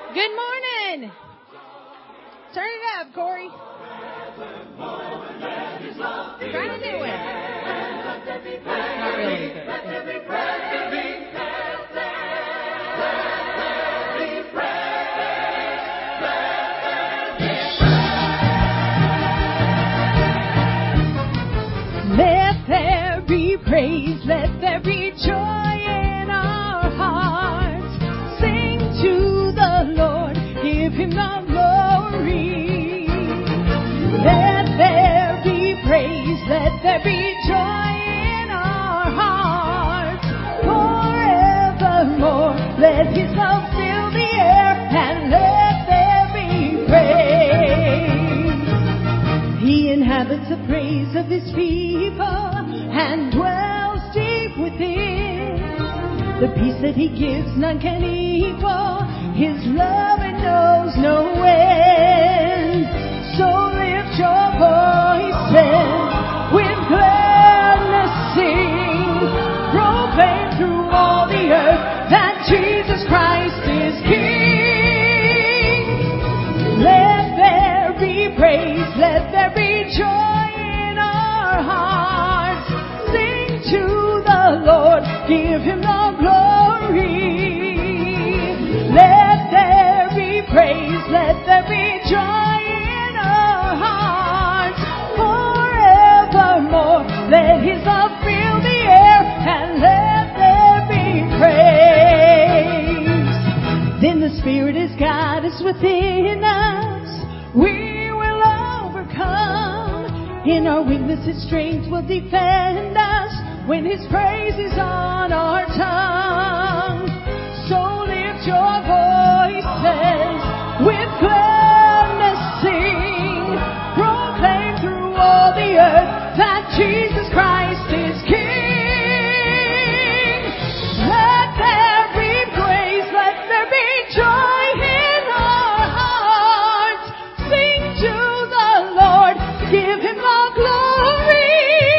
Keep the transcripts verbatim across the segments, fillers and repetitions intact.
Good morning. Turn it up, Corey. Try to do it. Not really good. Let there be praise, let there be joy in our hearts. Sing to the Lord, give Him the glory. Let there be praise, let there be joy in our hearts. Forevermore, let His love fill the air and let there be praise. He inhabits the praise of His people and dwells deep within. The peace that He gives none can equal. His love it knows no end. So lift your voices with gladness sing. Proclaim through all the earth that Jesus Christ is King. Let there be praise, let there be joy in our hearts. Sing to the Lord, give Him the glory. Let there be praise, let there be joy in our hearts. Forevermore, let His love fill the air and let there be praise. Then the Spirit is God is within us. We will overcome. In our weakness His strength will defend us when His praise is on our tongue. So lift your voices with gladness sing. Proclaim through all the earth that Jesus Christ is King. Let there be praise, let there be joy in our hearts. Sing to the Lord, give Him the glory.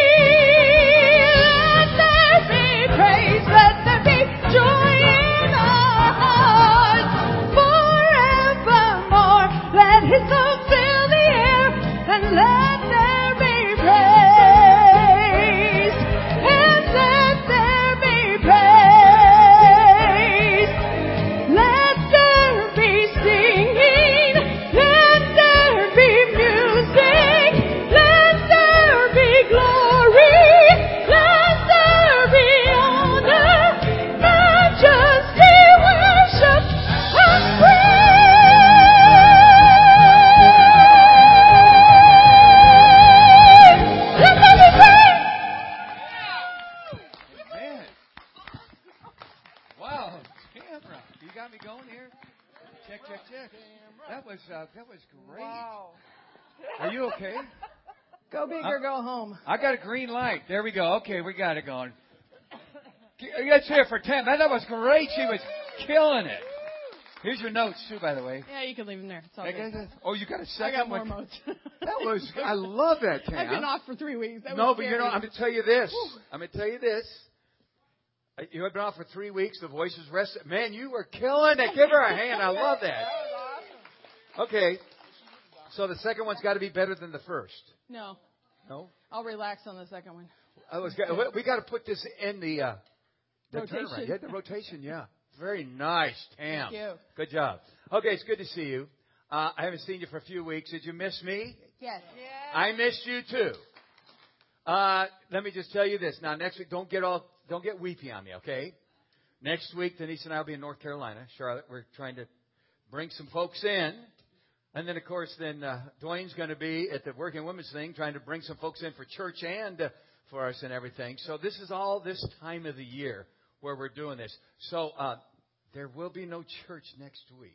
Let there be praise, let there be joy in our hearts. Forevermore, let His love fill the air and let there be praise. And let there be praise. Let there be singing. Let there be music. Let there be glory. Let there be honor, majesty, worship, and praise. Let there be praise. Man. Wow, camera. You got me going here? Check, check, check. That was uh, that was great. Wow. Are you okay? Go big or go home. I got a green light. There we go. Okay, we got it going. Let's hear it for Tam. That was great. She was killing it. Here's your notes too, by the way. Yeah, you can leave them there. It's all Okay, good. good. Oh, you got a I second got more one? modes. That was. I love that, Tam. I've been off for three weeks. That No, was but you scary. know, I'm going to tell you this. I'm going to tell you this. Uh, You have been off for three weeks. The voice is rested. Man, you were killing it. Give her a hand. I love that. Okay. So the second one's got to be better than the first. No, No? I'll relax on the second one. I was. We got to put this in the uh, the Rotation. turnaround. Yeah, the rotation. Yeah. Very nice, Tam. Thank you. Good job. Okay, it's good to see you. Uh, I haven't seen you for a few weeks. Did you miss me? Yes. I missed you too. Uh, let me just tell you this. Now, next week, don't get all, don't get weepy on me, okay? Next week, Denise and I will be in North Carolina, Charlotte. We're trying to bring some folks in. And then, of course, then uh, Dwayne's going to be at the Working Women's thing, trying to bring some folks in for church and uh, for us and everything. So this is all this time of the year where we're doing this. So uh, there will be no church next week.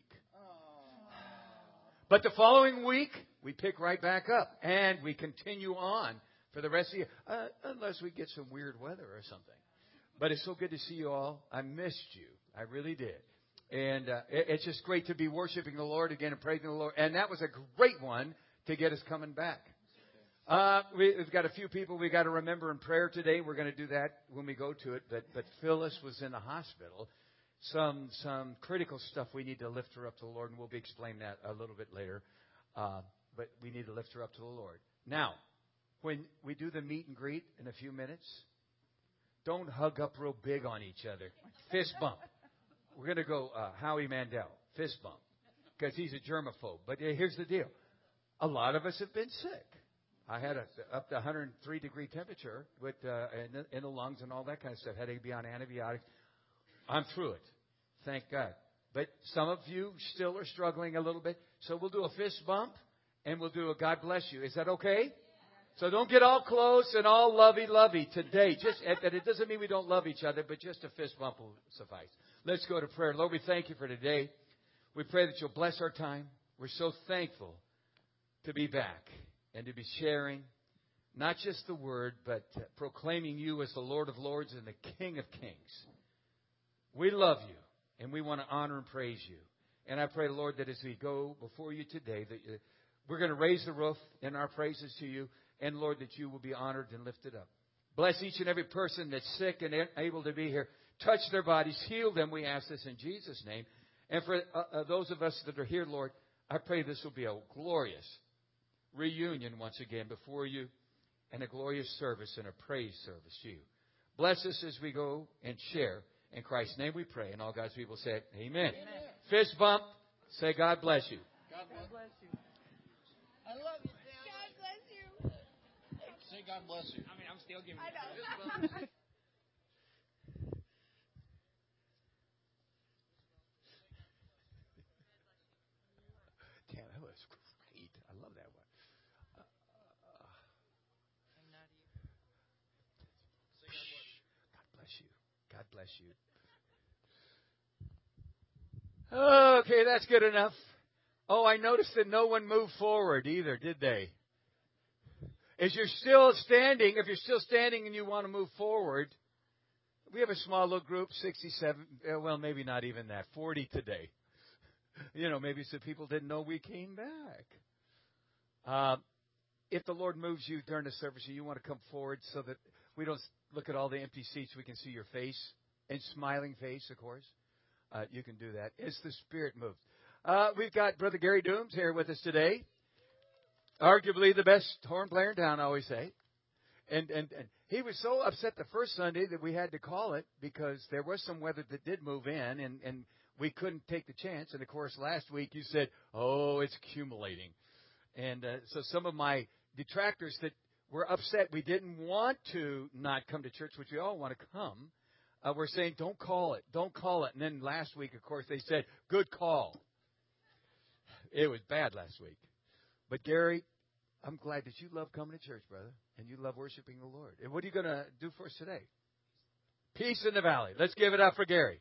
But the following week, we pick right back up and we continue on for the rest of the year, uh, unless we get some weird weather or something. But it's so good to see you all. I missed you. I really did. And uh, it, it's just great to be worshiping the Lord again and praising the Lord. And that was a great one to get us coming back. Uh, we, we've got a few people we got to remember in prayer today. We're going to do that when we go to it. But, but Phyllis was in the hospital. some some critical stuff we need to lift her up to the Lord, and we'll be explaining that a little bit later. Uh, but we need to lift her up to the Lord. Now, when we do the meet and greet in a few minutes, don't hug up real big on each other. Fist bump. We're going to go uh, Howie Mandel, fist bump, because he's a germaphobe. But uh, here's the deal. A lot of us have been sick. I had a, up to one hundred three degree temperature with uh, in, the, in the lungs and all that kind of stuff. Had to be on antibiotics. I'm through it. Thank God. But some of you still are struggling a little bit. So we'll do a fist bump and we'll do a God bless you. Is that okay? So don't get all close and all lovey-lovey today. Just and it doesn't mean we don't love each other, but just a fist bump will suffice. Let's go to prayer. Lord, we thank you for today. We pray that you'll bless our time. We're so thankful to be back and to be sharing not just the word, but proclaiming you as the Lord of Lords and the King of Kings. We love you, and we want to honor and praise you. And I pray, Lord, that as we go before you today, that we're going to raise the roof in our praises to you. And, Lord, that you will be honored and lifted up. Bless each and every person that's sick and able to be here. Touch their bodies. Heal them, we ask this in Jesus' name. And for uh, uh, those of us that are here, Lord, I pray this will be a glorious reunion once again before you and a glorious service and a praise service to you. Bless us as we go and share. In Christ's name we pray. And all God's people say, Amen. Amen. Fist bump. Say, God bless you. God bless you. I love you. Say God bless you. I mean, I'm still giving I you know. Damn, that was great. I love that one. Uh, uh, God bless you. God bless you. Okay, that's good enough. Oh, I noticed that no one moved forward either, did they? As you're still standing, if you're still standing and you want to move forward, we have a small little group, sixty-seven, well, maybe not even that, forty today. You know, maybe some people didn't know we came back. Uh, if the Lord moves you during the service and you want to come forward so that we don't look at all the empty seats, we can see your face, and smiling face, of course, uh, you can do that as the Spirit moves. Uh, we've got Brother Gary Dooms here with us today. Arguably the best horn player in town, I always say. And, and and he was so upset the first Sunday that we had to call it because there was some weather that did move in, and, and we couldn't take the chance. And, of course, last week you said, oh, it's accumulating. And uh, so some of my detractors that were upset we didn't want to not come to church, which we all want to come, uh, were saying, don't call it, don't call it. And then last week, of course, they said, good call. It was bad last week. But, Gary, I'm glad that you love coming to church, brother, and you love worshiping the Lord. And what are you going to do for us today? Peace in the Valley. Let's give it up for Gary.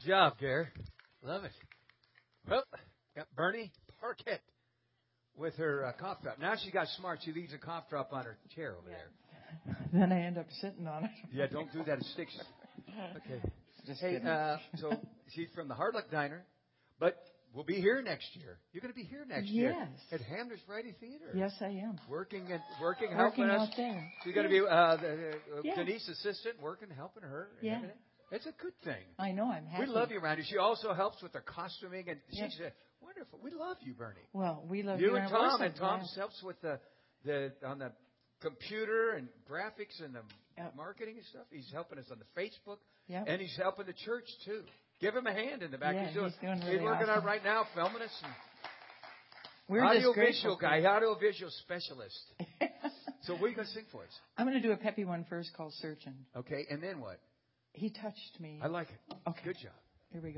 job, Gare. Love it. Well, got Bernie Parkett with her uh, cough drop. Now she got smart. She leaves a cough drop on her chair over there. Then I end up sitting on it. Yeah, don't do that. It sticks. Okay. Just Hey, kidding. uh, so she's from the Hard Luck Diner, but we'll be here next year. You're going to be here next year Yes. at Hamner's Variety Theater. Yes, I am. Working and working, Working helping out us. there. She's going to be uh, the, uh, Yeah. Denise assistant, working, helping her. And Yeah. everything. It's a good thing. I know, I'm happy. We love you, Randy. She also helps with the costuming, and she's Yep. uh, wonderful. We love you, Bernie. Well, we love You you. and we're Tom, so and Tom glad. helps with the the on the computer and graphics and the Yep. marketing and stuff. He's helping us on the Facebook, Yep. and he's helping the church too. Give him a hand in the back. Yeah, he's doing. he's doing really working awesome. out right now, filming us. And We're just audio grateful visual guy, audio visual specialist. for- So what are you going to sing for us? I'm going to do a peppy one first called Searching. Okay, and then what? He touched me. I like it. Okay. Good job. Here we go.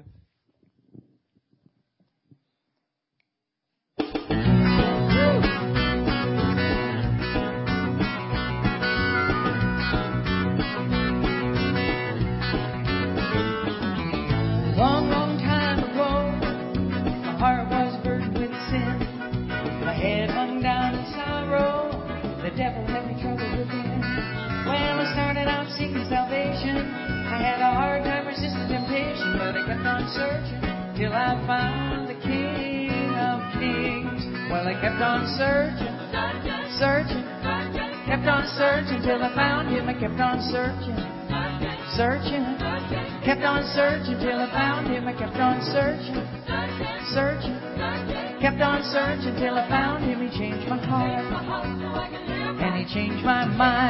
Long, long time ago, my heart was burdened with sin. My head hung down in sorrow. The devil had me troubled within. Well, I started out seeking salvation. I had a hard time resisting temptation, but I kept on searching till I found the King of Kings. Well, I kept on searching, searching, kept on searching till I found Him. I kept on searching, searching, kept on searching till I found Him. I kept on searching, searching, kept on searching till I found Him. He changed my heart, and He changed my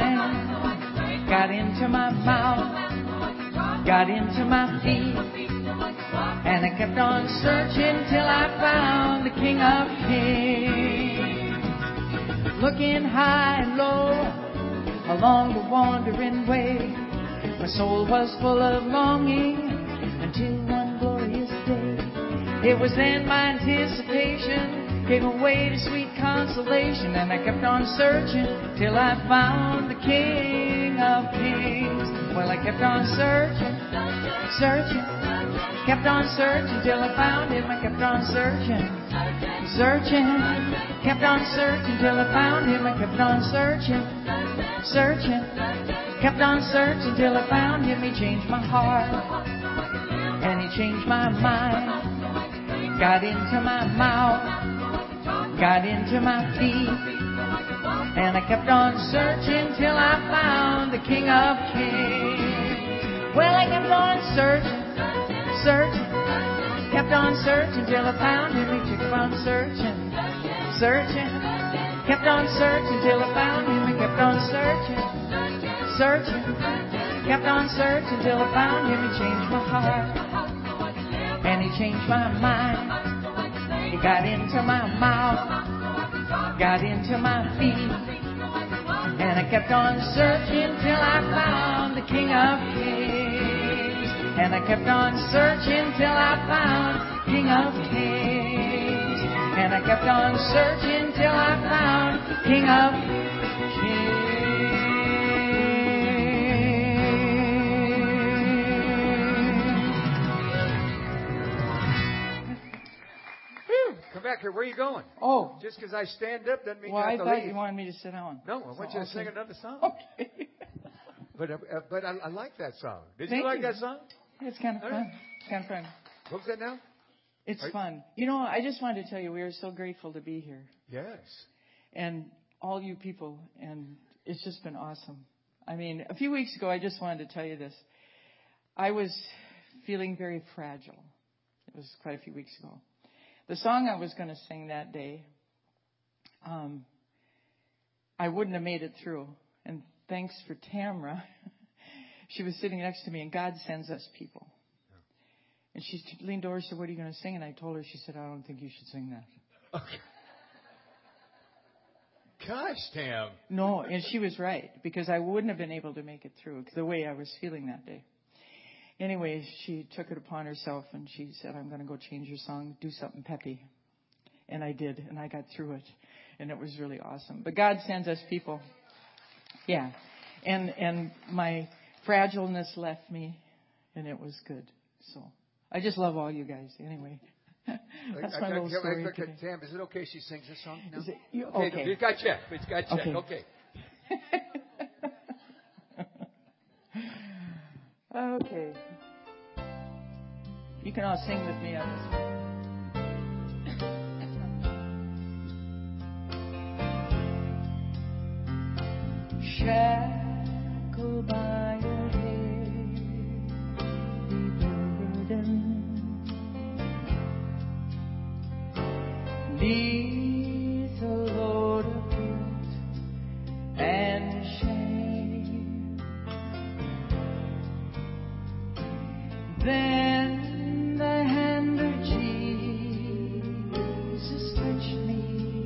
mind. Got into my mouth, got into my feet, and I kept on searching till I found the King of Kings. Looking high and low along the wandering way, my soul was full of longing until one glorious day. It was then my anticipation gave away to sweet consolation, and I kept on searching till I found the King of Kings. Well, I kept on searching, searching, kept on searching till I found Him. I kept on searching, searching, kept on searching till I found Him. I kept on searching, searching, kept on searching till I found Him. He changed my heart, and He changed my mind. Got into my mouth, got into my feet, and I kept on searching till I found the King of Kings. Well, I kept on searching, searching, kept on searching till I found Him. He kept on searching, searching, kept on searching till I found Him. I kept on searching, searching, kept on searching till I found Him. He changed my heart, and He changed my mind. He got into my mouth, got into my feet, and I kept on searching till I found the King of Kings. And I kept on searching till I found King of Kings. And I kept on searching till I found King of Kings. Come back here. Where are you going? Oh, Just because I stand up doesn't mean well, you I have to thought leave. you wanted me to sit down. No, I want So, you to okay. sing another song. Okay. But uh, but I, I like that song. Did Thank you like you. that song? It's kind of All fun. right. It's kind of fun. What was that now? It's Are you- fun. You know, I just wanted to tell you we are so grateful to be here. Yes. And all you people, and it's just been awesome. I mean, a few weeks ago, I just wanted to tell you this. I was feeling very fragile. It was quite a few weeks ago. The song I was going to sing that day, um, I wouldn't have made it through. And thanks for Tamra. She was sitting next to me, and God sends us people. And she leaned over and said, "What are you going to sing?" And I told her, she said, "I don't think you should sing that." Okay. Gosh, Tam. No, and she was right, because I wouldn't have been able to make it through the way I was feeling that day. Anyway, she took it upon herself, and she said, "I'm going to go change your song, do something peppy." And I did, and I got through it, and it was really awesome. But God sends us people. Yeah. And and my fragileness left me, and it was good. So I just love all you guys. Anyway, that's my little story today. Sam, is it okay if she sings this song? No? Is it, you, okay. okay. It's got check. It's got check. Okay. Okay. Okay. You can all sing with me on this one. Shackled by a heavy burden, neath a load of guilt and shame, then the hand of Jesus touched me,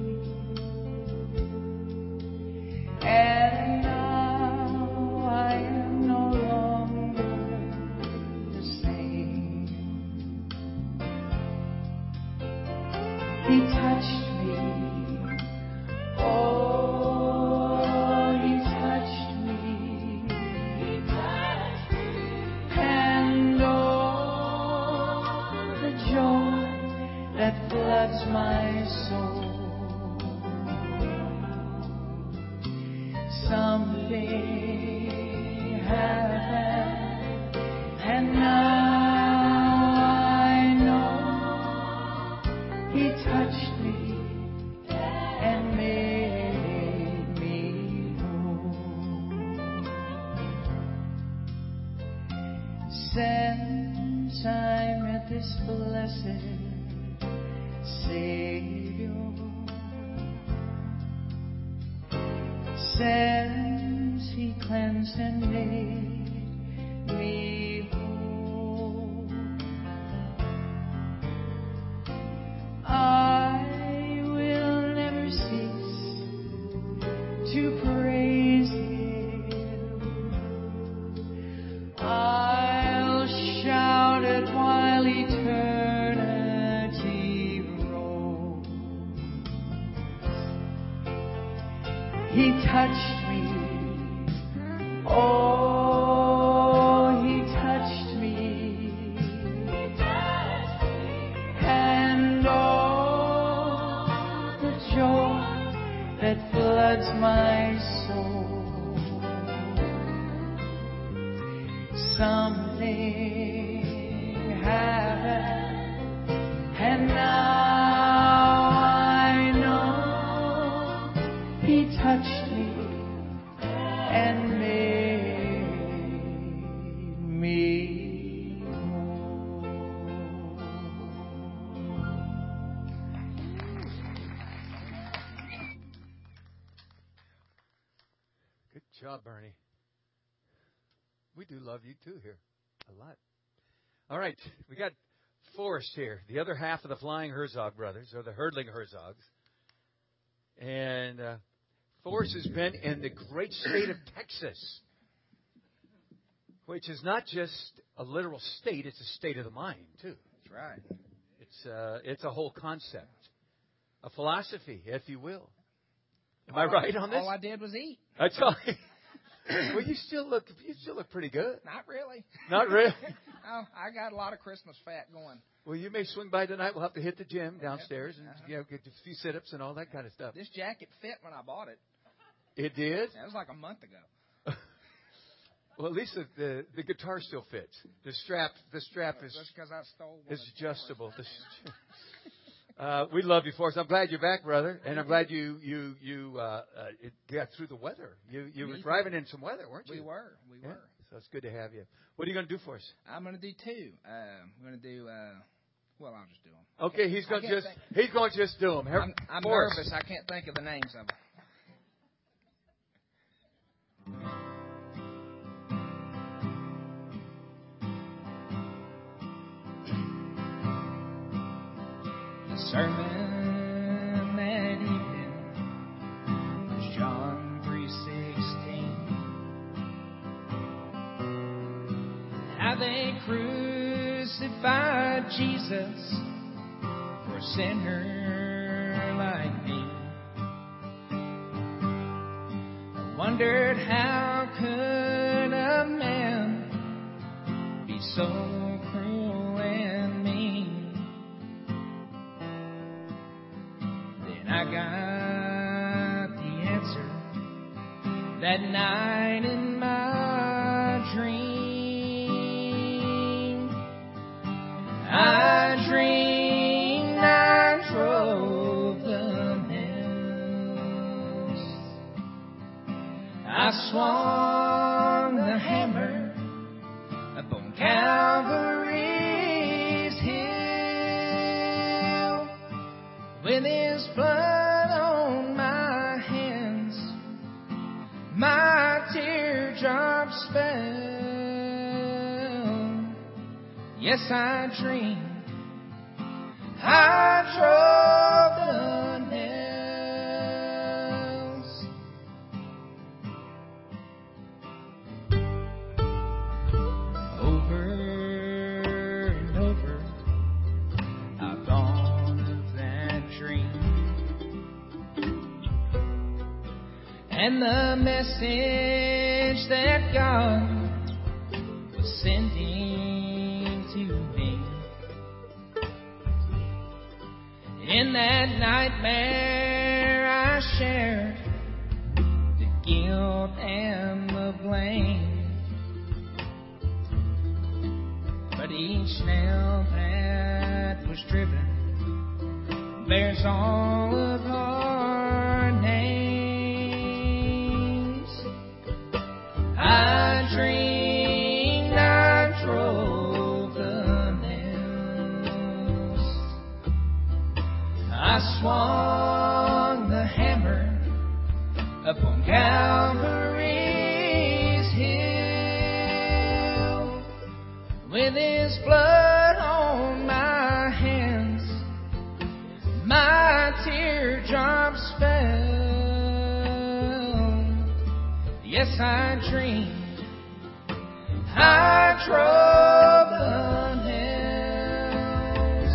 and He touched me, oh, He touched me, He touched me, and oh, the joy that floods my soul. Something happened, and now He touched me and made me whole. Since I met this blessed Savior, since He cleansed and made me whole, I will never cease to praise Him. I'll shout it while eternity rolls. He touched me, oh, He touched me, He touched me, and oh, the joy that floods my soul. Something happened, and now I know He touched me and made me whole. Good job, Bernie. We do love you too here. A lot. All right. We got Forrest here, the other half of the Flying Herzog brothers, or the Herdling Herzogs. And uh, Forrest has been in the great state of Texas, which is not just a literal state, it's a state of the mind, too. That's right. It's, uh, it's a whole concept, a philosophy, if you will. Am all I right on this? All I did was eat. That's all. Well, you still look you still look pretty good. Not really. Not really? Oh, I got a lot of Christmas fat going. Well, you may swing by tonight. We'll have to hit the gym downstairs and Uh-huh. you know, get a few sit-ups and all that kind of stuff. This jacket fit when I bought it. It did? That was like a month ago. Well, at least the, the, the guitar still fits. The strap the strap is Just because I stole one. is of adjustable. Uh, we love you, Forrest. I'm glad you're back, brother, and I'm glad you you you uh, uh, it got through the weather. You you were driving in some weather, weren't you? We were. We Yeah. were. So it's good to have you. What are you going to do for us? I'm going to do two. Uh, I'm going to do, uh, well, I'll just do them. Okay, he's going I to can't just think. he's going to just do them. I'm, I'm nervous. I can't think of the names of them. The sermon that evening was John three sixteen. How they crucified Jesus for a sinner like me. I wondered how could a man be so cruel and That night in my dream, I dreamed I drove the nails. I swung the hammer upon Calvary's hill. With his blood on my hands, my teardrops fell. Yes, I dreamed I drove the nails. Over and over I've thought of that dream and the message that God was sending to me. In that nightmare I shared the guilt and the blame, but each nail that was driven bears all of our names. I dreamed I drove the nails. I swung the hammer upon Calvary's hill. With his blood on my hands, my teardrops fell. Yes, I dreamed I drove the nails.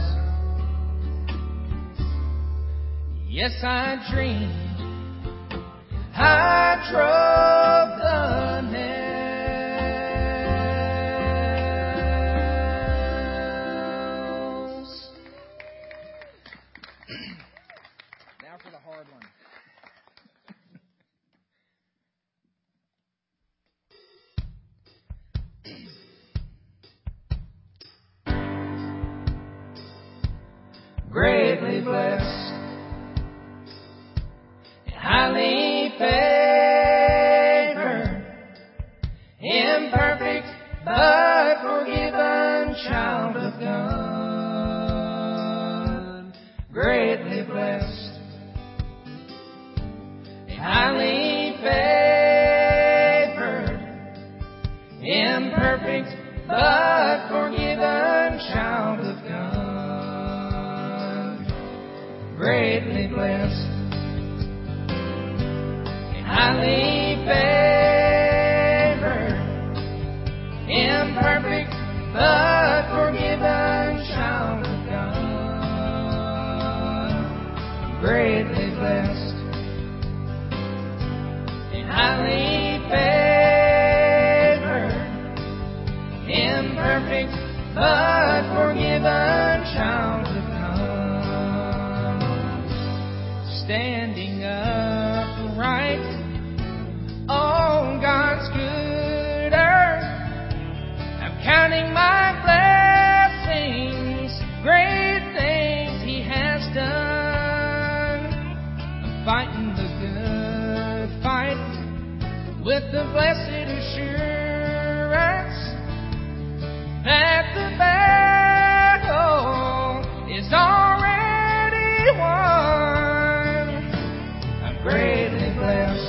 Yes, I dreamed I drove the nails. Now for the hard one. Greatly blessed, highly favored, imperfect but forgiven child of God. Greatly blessed, highly favored, imperfect but forgiven child of God. Greatly blessed, highly favored, imperfect but forgiven child of God. Greatly blessed, highly favored, imperfect but forgiven child of God. Standing upright on God's good earth, I'm counting my blessings, great things He has done. I'm fighting the good fight with the blessed assurance that the battle is already won. I'm greatly blessed,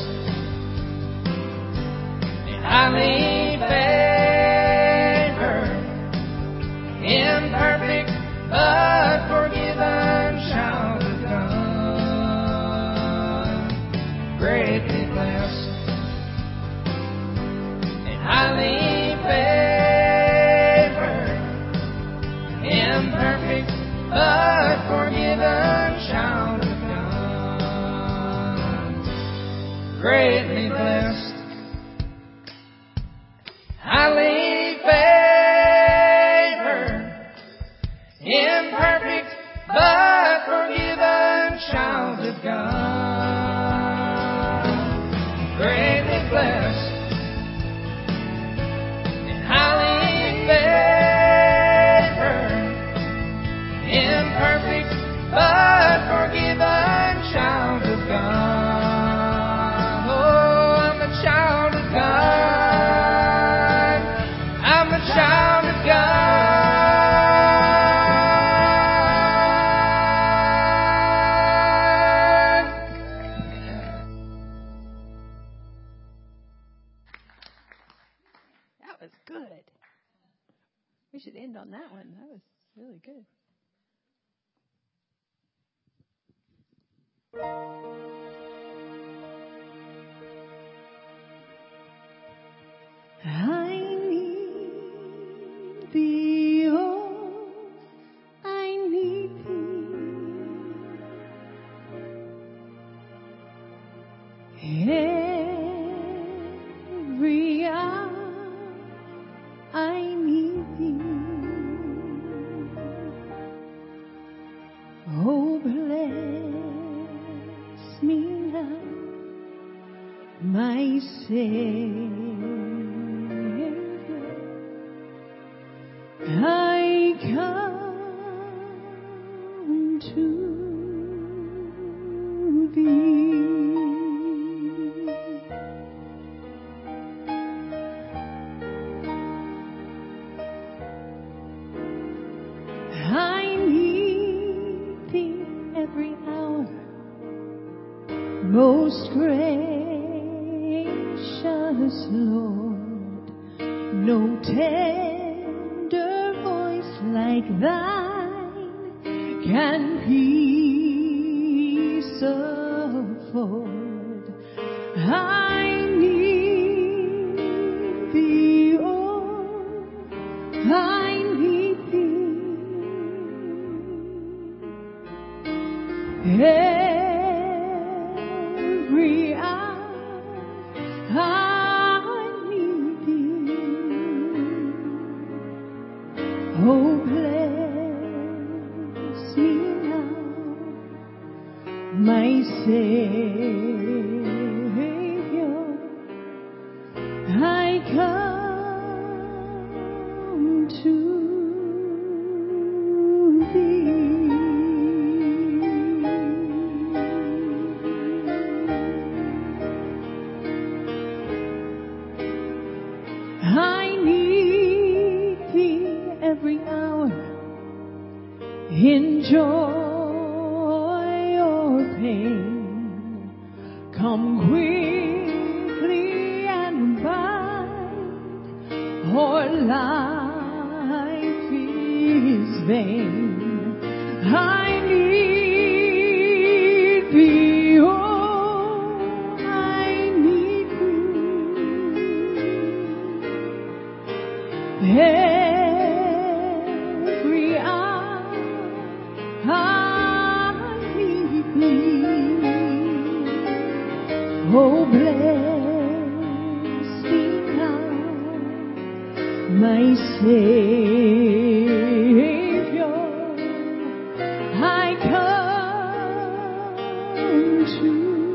highly favored, imperfect but forgiven child of God. Greatly blessed, highly favored, imperfect but forgiven child of God. Greatly blessed, highly favored, imperfect but forgiven child of God. Greatly blessed. was good. We should end on that one. That was really good. I need thee, oh, I need thee. Every hour I need thee. Oh, bless me now, my Savior. I come to thee. I need thee every hour, most gracious Lord. No tender voice like thine can peace afford. I need thee, oh, I need thee. Every hour I need thee. Oh, bless me now, my Savior. I come to I need thee every hour, in joy or pain. Come quickly and abide, or life is vain. I need thee, oh, I need thee. Every hour I need thee. Oh, bless me now, my Savior. I come to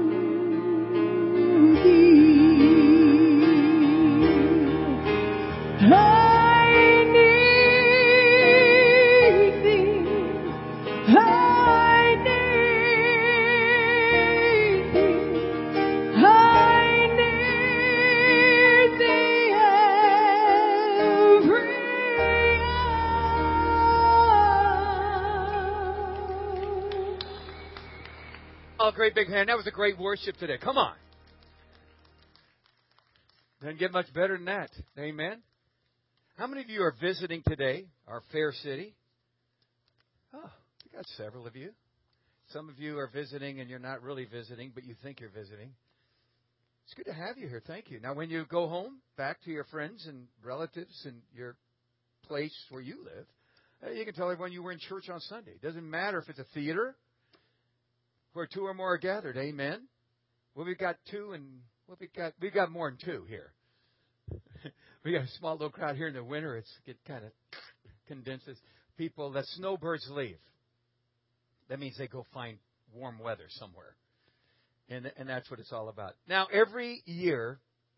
thee. I need thee. I need thee. I need thee every hour. Oh, great big hand. That was a great worship today. Come on. Doesn't get much better than that. Amen. How many of you are visiting today, our fair city? Oh, we got several of you. Some of you are visiting and you're not really visiting, but you think you're visiting. It's good to have you here. Thank you. Now, when you go home, back to your friends and relatives and your place where you live, uh, you can tell everyone you were in church on Sunday. It doesn't matter if it's a theater where two or more are gathered. Amen. Well, we've got two and well, we got we've got more than two here. We got a small little crowd here in the winter. It's it kind of condenses. People, the snowbirds leave. That means they go find warm weather somewhere. And and that's what it's all about. Now, every year,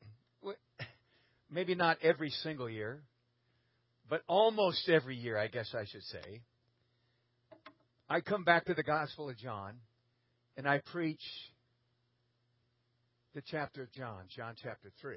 maybe not every single year, but almost every year, I guess I should say, I come back to the Gospel of John and I preach the chapter of John, John chapter three.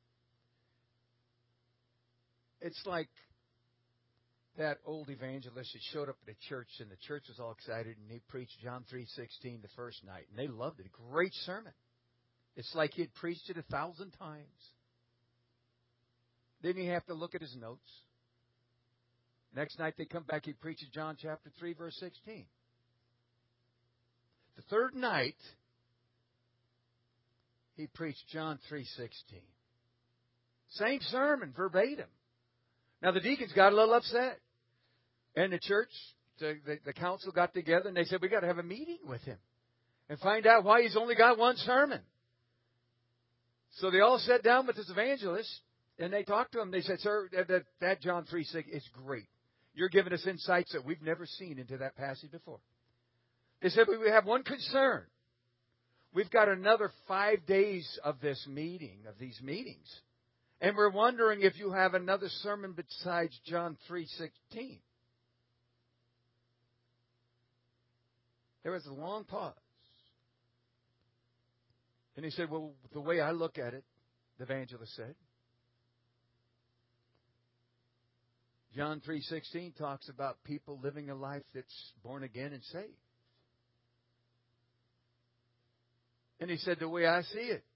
It's like that old evangelist that showed up at a church, and the church was all excited, and he preached John three sixteen the first night, and they loved it. Great sermon. It's like he had preached it a thousand times. Didn't he have to look at his notes? Next night they come back, he preaches John chapter three, verse sixteen. The third night, he preached John three sixteen. Same sermon, verbatim. Now the deacons got a little upset. And the church, the, the, the council got together and they said, we got to have a meeting with him and find out why he's only got one sermon. So they all sat down with this evangelist and they talked to him. They said, sir, that, that John three six is great. You're giving us insights that we've never seen into that passage before. They said, but we have one concern. We've got another five days of this meeting, of these meetings. And we're wondering if you have another sermon besides John three sixteen. There was a long pause. And he said, well, the way I look at it, the evangelist said, John three sixteen talks about people living a life that's born again and saved. And he said, the way I see it,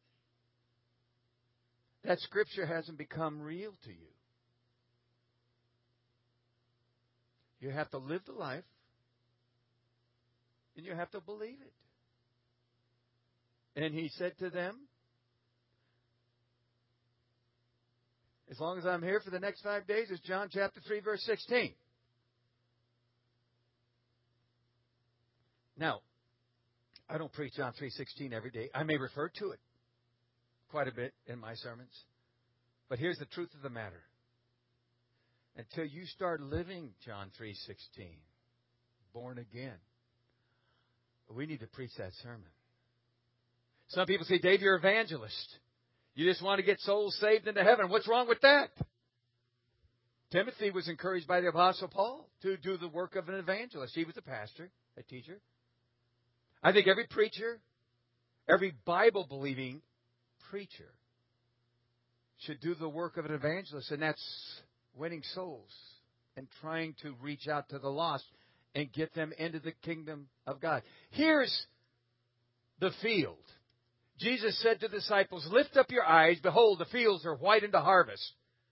that Scripture hasn't become real to you. You have to live the life, and you have to believe it. And he said to them, as long as I'm here for the next five days, it's John chapter three, verse sixteen. Now, I don't preach John three sixteen every day. I may refer to it quite a bit in my sermons. But here's the truth of the matter. Until you start living John three sixteen, born again, we need to preach that sermon. Some people say, Dave, you're an evangelist. You just want to get souls saved into heaven. What's wrong with that? Timothy was encouraged by the Apostle Paul to do the work of an evangelist. He was a pastor, a teacher. I think every preacher, every Bible-believing preacher should do the work of an evangelist, and that's winning souls and trying to reach out to the lost and get them into the kingdom of God. Here's the field. Jesus said to the disciples, lift up your eyes. Behold, the fields are white unto harvest.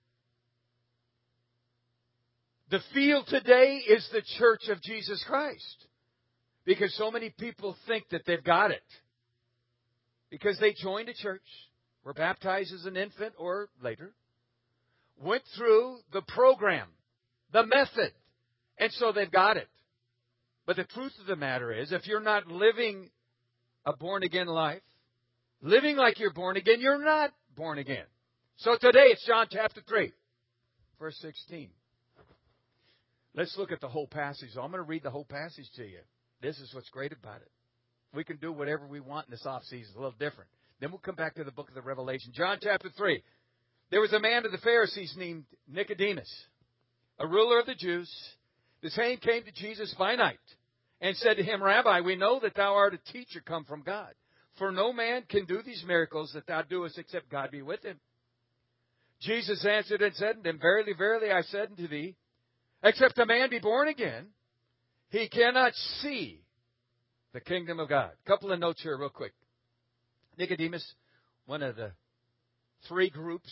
The field today is the church of Jesus Christ. Because so many people think that they've got it. Because they joined a church, were baptized as an infant or later, went through the program, the method, and so they've got it. But the truth of the matter is, if you're not living a born-again life, living like you're born again, you're not born again. So today it's John chapter three, verse sixteen. Let's look at the whole passage. I'm going to read the whole passage to you. This is what's great about it. We can do whatever we want in this off season. It's a little different. Then we'll come back to the book of the Revelation. John chapter three. There was a man of the Pharisees named Nicodemus, a ruler of the Jews. The same came to Jesus by night and said to him, Rabbi, we know that thou art a teacher come from God. For no man can do these miracles that thou doest except God be with him. Jesus answered and said unto him, Verily, verily, I said unto thee, except a man be born again, he cannot see the kingdom of God. A couple of notes here real quick. Nicodemus, one of the three groups,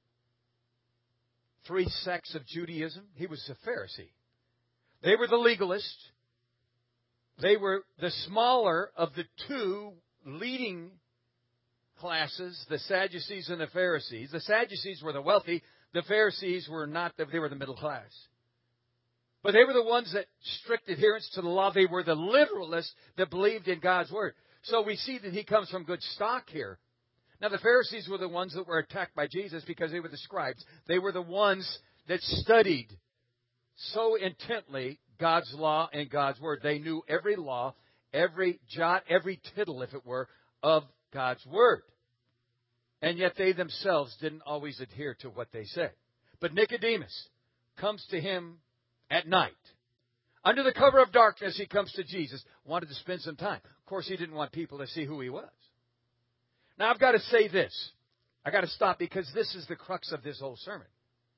three sects of Judaism. He was a Pharisee. They were the legalists. They were the smaller of the two leading classes, the Sadducees and the Pharisees. The Sadducees were the wealthy. The Pharisees were not. They were the middle class. But they were the ones that strict adherence to the law. They were the literalists that believed in God's word. So we see that he comes from good stock here. Now, the Pharisees were the ones that were attacked by Jesus because they were the scribes. They were the ones that studied so intently God's law and God's word. They knew every law, every jot, every tittle, if it were, of God's word. And yet they themselves didn't always adhere to what they said. But Nicodemus comes to him at night. Under the cover of darkness, he comes to Jesus, wanted to spend some time. Of course, he didn't want people to see who he was. Now, I've got to say this. I've got to stop because this is the crux of this whole sermon.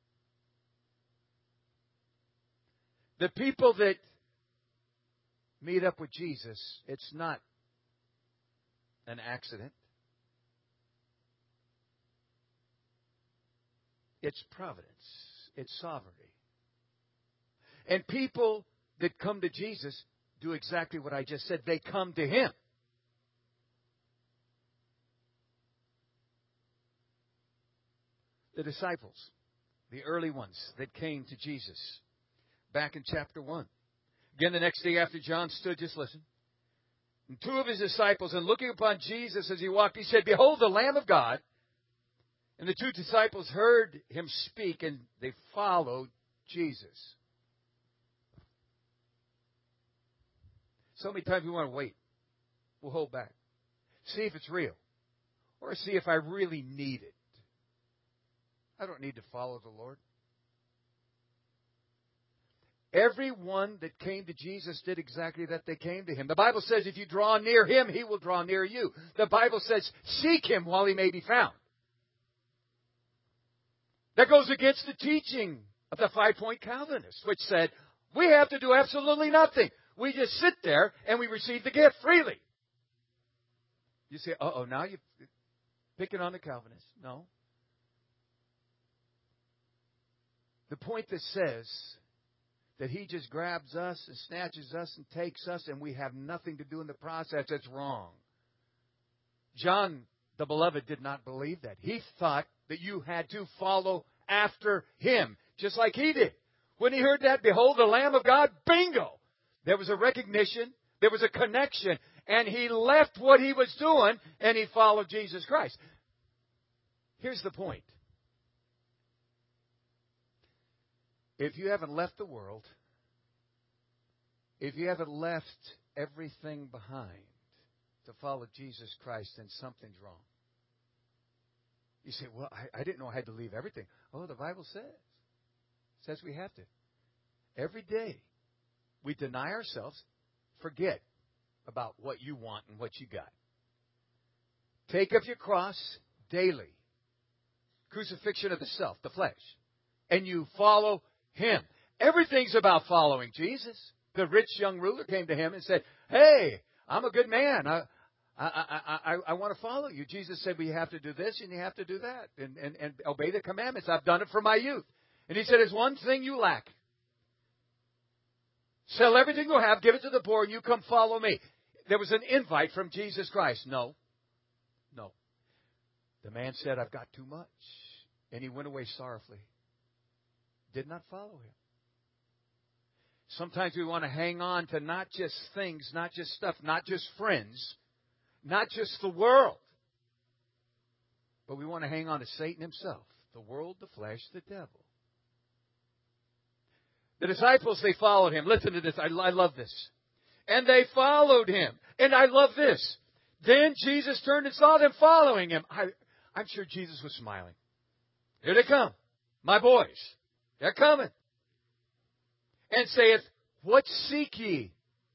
The people that meet up with Jesus, it's not an accident. It's providence. It's sovereignty. And people that come to Jesus do exactly what I just said. They come to Him. The disciples, the early ones that came to Jesus, back in chapter one. Again, the next day after John stood, just listen. And two of his disciples, and looking upon Jesus as he walked, he said, "Behold, the Lamb of God." And the two disciples heard him speak, and they followed Jesus. So many times we want to wait. We'll hold back. See if it's real. Or see if I really need it. I don't need to follow the Lord. Everyone that came to Jesus did exactly that. They came to Him. The Bible says if you draw near Him, He will draw near you. The Bible says seek Him while He may be found. That goes against the teaching of the five-point Calvinists, which said we have to do absolutely nothing. We just sit there and we receive the gift freely. You say, uh-oh, now you're picking on the Calvinists. No. The point that says that He just grabs us and snatches us and takes us and we have nothing to do in the process, that's wrong. John, the beloved, did not believe that. He thought that you had to follow after Him, just like he did. When he heard that, behold, the Lamb of God, bingo! There was a recognition, there was a connection, and he left what he was doing and he followed Jesus Christ. Here's the point. If you haven't left the world, if you haven't left everything behind to follow Jesus Christ, then something's wrong. You say, well, I, I didn't know I had to leave everything. Oh, the Bible says. It says we have to. Every day we deny ourselves, forget about what you want and what you got. Take up your cross daily. Crucifixion of the self, the flesh. And you follow Him. Everything's about following Jesus. The rich young ruler came to Him and said, hey, I'm a good man. I I, I, I, I want to follow you. Jesus said, well, you have to do this and you have to do that. And, and, and obey the commandments. I've done it from my youth. And He said, there's one thing you lack. Sell everything you have, give it to the poor, and you come follow me. There was an invite from Jesus Christ. No. No. The man said, I've got too much. And he went away sorrowfully. Did not follow Him. Sometimes we want to hang on to not just things, not just stuff, not just friends, not just the world. But we want to hang on to Satan himself, the world, the flesh, the devil. The disciples, they followed Him. Listen to this. I, I love this. And they followed Him. And I love this. Then Jesus turned and saw them following Him. I, I'm sure Jesus was smiling. Here they come. My boys. They're coming. And saith, what seek ye?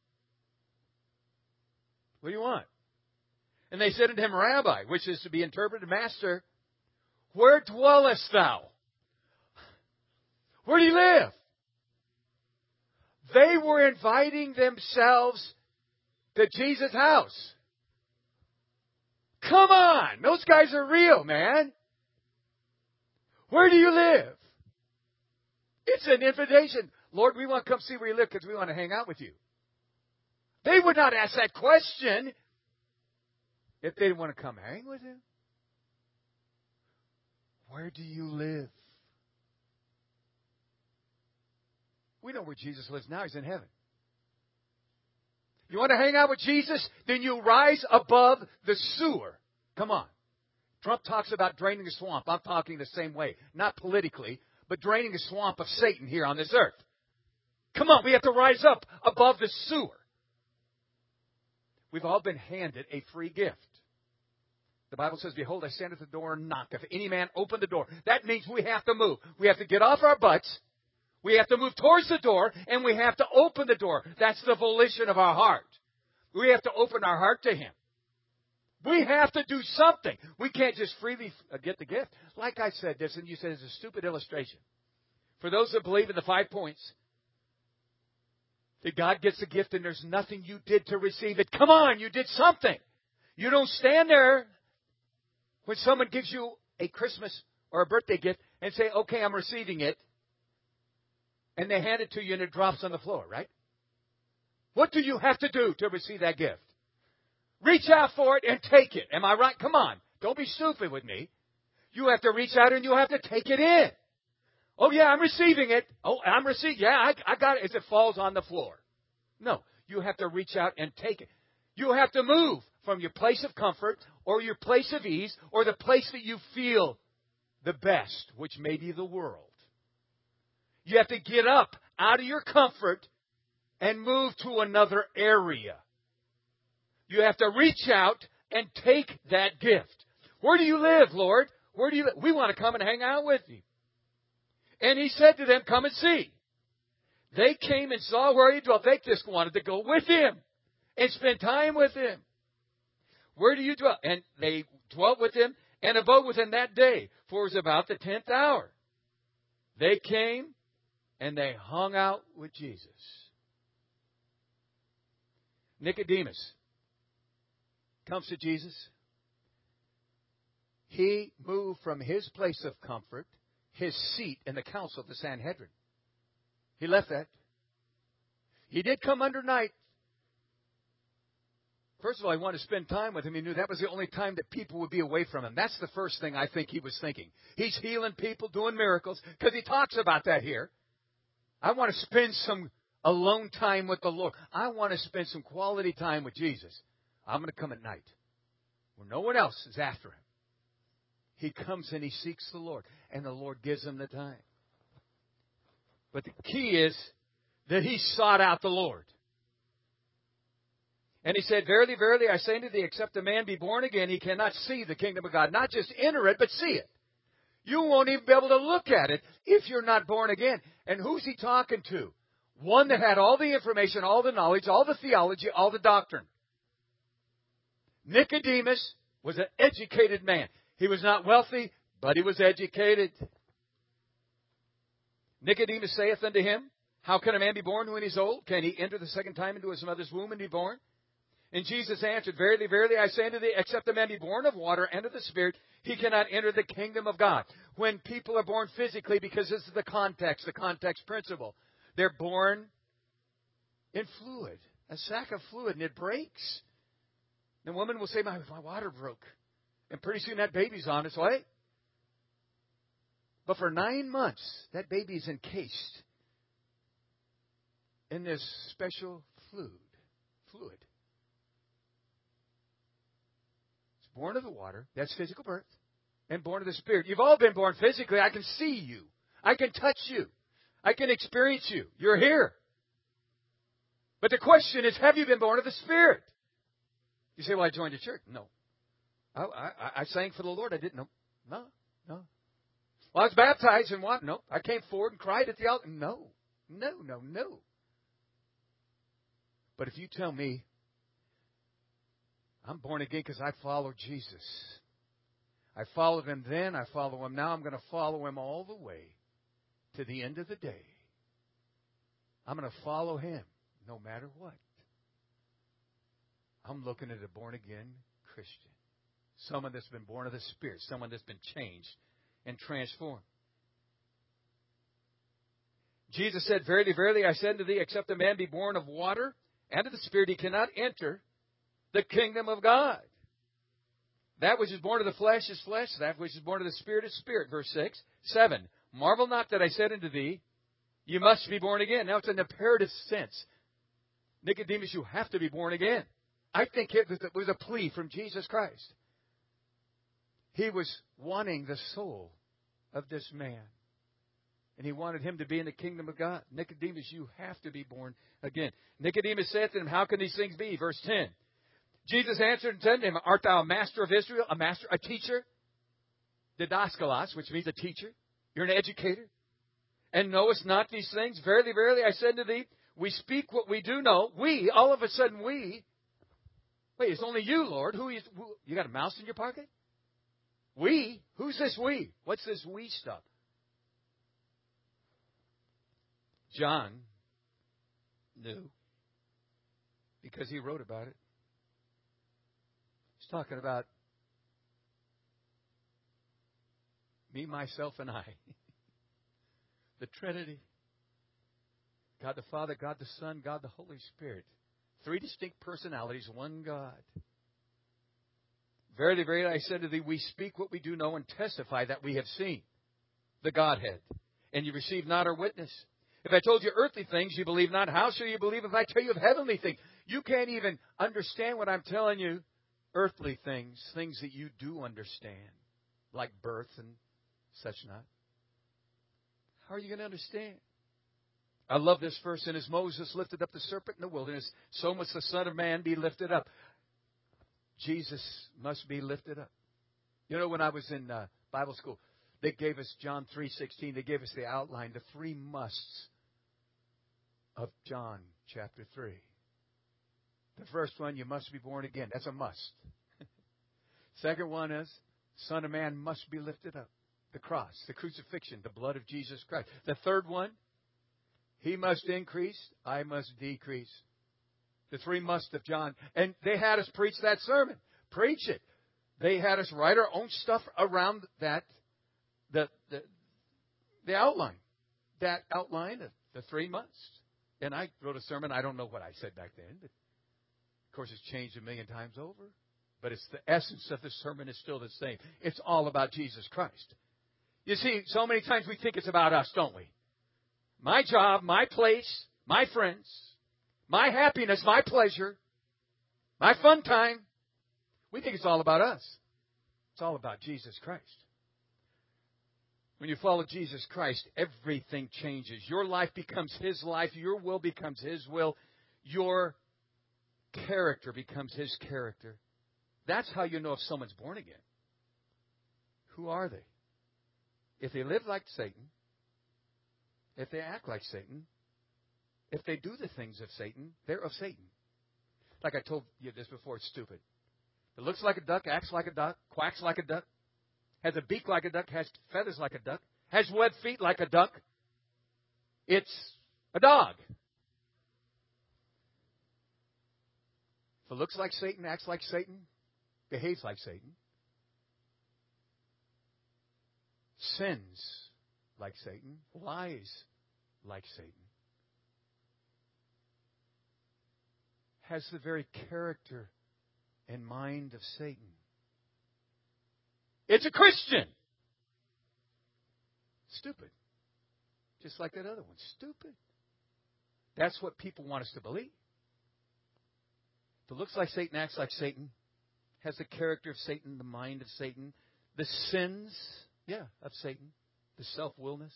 What do you want? And they said unto Him, Rabbi, which is to be interpreted, Master, where dwellest Thou? Where do you live? They were inviting themselves to Jesus' house. Come on! Those guys are real, man. Where do you live? It's an invitation. Lord, we want to come see where you live because we want to hang out with you. They would not ask that question if they didn't want to come hang with Him. Where do you live? We know where Jesus lives now. He's in heaven. You want to hang out with Jesus? Then you rise above the sewer. Come on. Trump talks about draining the swamp. I'm talking the same way. Not politically, but draining the swamp of Satan here on this earth. Come on, we have to rise up above the sewer. We've all been handed a free gift. The Bible says, behold, I stand at the door and knock. If any man open the door, that means we have to move. We have to get off our butts. We have to move towards the door, and we have to open the door. That's the volition of our heart. We have to open our heart to Him. We have to do something. We can't just freely get the gift. Like I said this, and you said it's a stupid illustration. For those that believe in the five points, that God gets the gift and there's nothing you did to receive it. Come on, you did something. You don't stand there when someone gives you a Christmas or a birthday gift and say, okay, I'm receiving it. And they hand it to you and it drops on the floor, right? What do you have to do to receive that gift? Reach out for it and take it. Am I right? Come on. Don't be stupid with me. You have to reach out and you have to take it in. Oh, yeah, I'm receiving it. Oh, I'm receiving. Yeah, I, I got it as it falls on the floor. No, you have to reach out and take it. You have to move from your place of comfort or your place of ease or the place that you feel the best, which may be the world. You have to get up out of your comfort and move to another area. You have to reach out and take that gift. Where do you live, Lord? Where do you live? We want to come and hang out with you. And he said to them, come and see. They came and saw where he dwelt. They just wanted to go with him and spend time with him. Where do you dwell? And they dwelt with him and abode with him that day, for it was about the tenth hour. They came and they hung out with Jesus. Nicodemus comes to Jesus. He moved from his place of comfort, his seat in the council of the Sanhedrin. He left that. He did come under night. First of all, he wanted to spend time with him. He knew that was the only time that people would be away from him. That's the first thing I think he was thinking. He's healing people, doing miracles, because he talks about that here. I want to spend some alone time with the Lord. I want to spend some quality time with Jesus. I'm going to come at night when no one else is after him. He comes and he seeks the Lord, and the Lord gives him the time. But the key is that he sought out the Lord. And he said, verily, verily, I say unto thee, except a man be born again, he cannot see the kingdom of God. Not just enter it, but see it. You won't even be able to look at it if you're not born again. And who's he talking to? One that had all the information, all the knowledge, all the theology, all the doctrine. Nicodemus was an educated man. He was not wealthy, but he was educated. Nicodemus saith unto him, how can a man be born when he is old? Can he enter the second time into his mother's womb and be born? And Jesus answered, verily, verily, I say unto thee, except a man be born of water and of the Spirit, he cannot enter the kingdom of God. When people are born physically, because this is the context, the context principle, they're born in fluid, a sack of fluid, and it breaks. The woman will say, my, my water broke. And pretty soon that baby's on its way. But for nine months, that baby is encased in this special fluid. fluid. It's born of the water. That's physical birth. And born of the Spirit. You've all been born physically. I can see you. I can touch you. I can experience you. You're here. But the question is, have you been born of the Spirit? You say, well, I joined a church. No. I, I, I sang for the Lord. I didn't know. No, no. Well, I was baptized and what? No. I came forward and cried at the altar. No, no, no, no. But if you tell me, I'm born again because I follow Jesus. I followed him then. I follow him now. I'm going to follow him all the way to the end of the day. I'm going to follow him no matter what. I'm looking at a born-again Christian. Someone that's been born of the Spirit. Someone that's been changed and transformed. Jesus said, verily, verily, I say unto thee, except a man be born of water and of the Spirit, he cannot enter the kingdom of God. That which is born of the flesh is flesh. That which is born of the Spirit is spirit. Verse six. Seven. Marvel not that I said unto thee, you must be born again. Now it's an imperative sense. Nicodemus, you have to be born again. I think it was a plea from Jesus Christ. He was wanting the soul of this man. And he wanted him to be in the kingdom of God. Nicodemus, you have to be born again. Nicodemus said to him, how can these things be? Verse ten. Jesus answered and said to him, art thou a master of Israel, a master, a teacher? Didaskalos, which means a teacher. You're an educator. And knowest not these things? Verily, verily, I said to thee, we speak what we do know. We, all of a sudden we. Wait, it's only you, Lord. Who is, who, you got a mouse in your pocket? We? Who's this we? What's this we stuff? John knew because he wrote about it. He's talking about Me, myself, and I. The Trinity. God the Father, God the Son, God the Holy Spirit. Three distinct personalities, one God. Verily, verily, I said to thee, we speak what we do know and testify that we have seen the Godhead. And you receive not our witness. If I told you earthly things, you believe not. How shall you believe if I tell you of heavenly things? You can't even understand what I'm telling you. Earthly things, things that you do understand, like birth and such not. How are you going to understand? I love this verse. And as Moses lifted up the serpent in the wilderness, so must the Son of Man be lifted up. Jesus must be lifted up. You know, when I was in uh, Bible school, they gave us John three sixteen. They gave us the outline, the three musts of John chapter three. The first one, you must be born again. That's a must. Second one is, Son of Man must be lifted up. The cross, the crucifixion, the blood of Jesus Christ. The third one, He must increase, I must decrease. The three musts of John. And they had us preach that sermon. Preach it. They had us write our own stuff around that, the the, the outline. That outline of the three musts. And I wrote a sermon. I don't know what I said back then, but of course it's changed a million times over. But it's the essence of the sermon is still the same. It's all about Jesus Christ. You see, so many times we think it's about us, don't we? My job, my place, my friends, my happiness, my pleasure, my fun time. We think it's all about us. It's all about Jesus Christ. When you follow Jesus Christ, everything changes. Your life becomes His life. Your will becomes His will. Your character becomes His character. That's how you know if someone's born again. Who are they? If they live like Satan, if they act like Satan, if they do the things of Satan, they're of Satan. Like I told you this before, it's stupid. It looks like a duck, acts like a duck, quacks like a duck, has a beak like a duck, has feathers like a duck, has webbed feet like a duck. It's a dog. If it looks like Satan, acts like Satan, behaves like Satan, sins like Satan, lies like Satan, has the very character and mind of Satan. It's a Christian. Stupid. Just like that other one. Stupid. That's what people want us to believe. If it looks like Satan, acts like Satan, has the character of Satan, the mind of Satan, the sins, yeah, of Satan, the self-willness,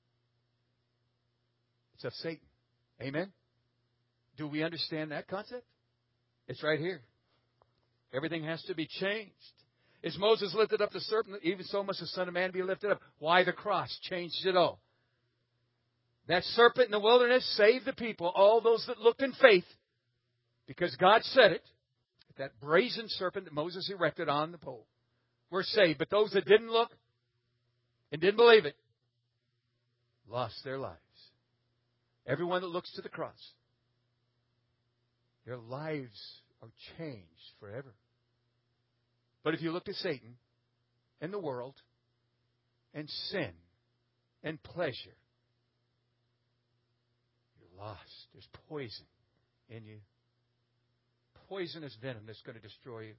it's of Satan. Amen? Do we understand that concept? It's right here. Everything has to be changed. As Moses lifted up the serpent, even so must the Son of Man be lifted up. Why the cross? Changed it all. That serpent in the wilderness saved the people, all those that looked in faith, because God said it. That brazen serpent that Moses erected on the pole were saved. But those that didn't look and didn't believe it lost their lives. Everyone that looks to the cross, their lives are changed forever. But if you look to Satan and the world and sin and pleasure, you're lost. There's poison in you. Poisonous venom that's going to destroy you.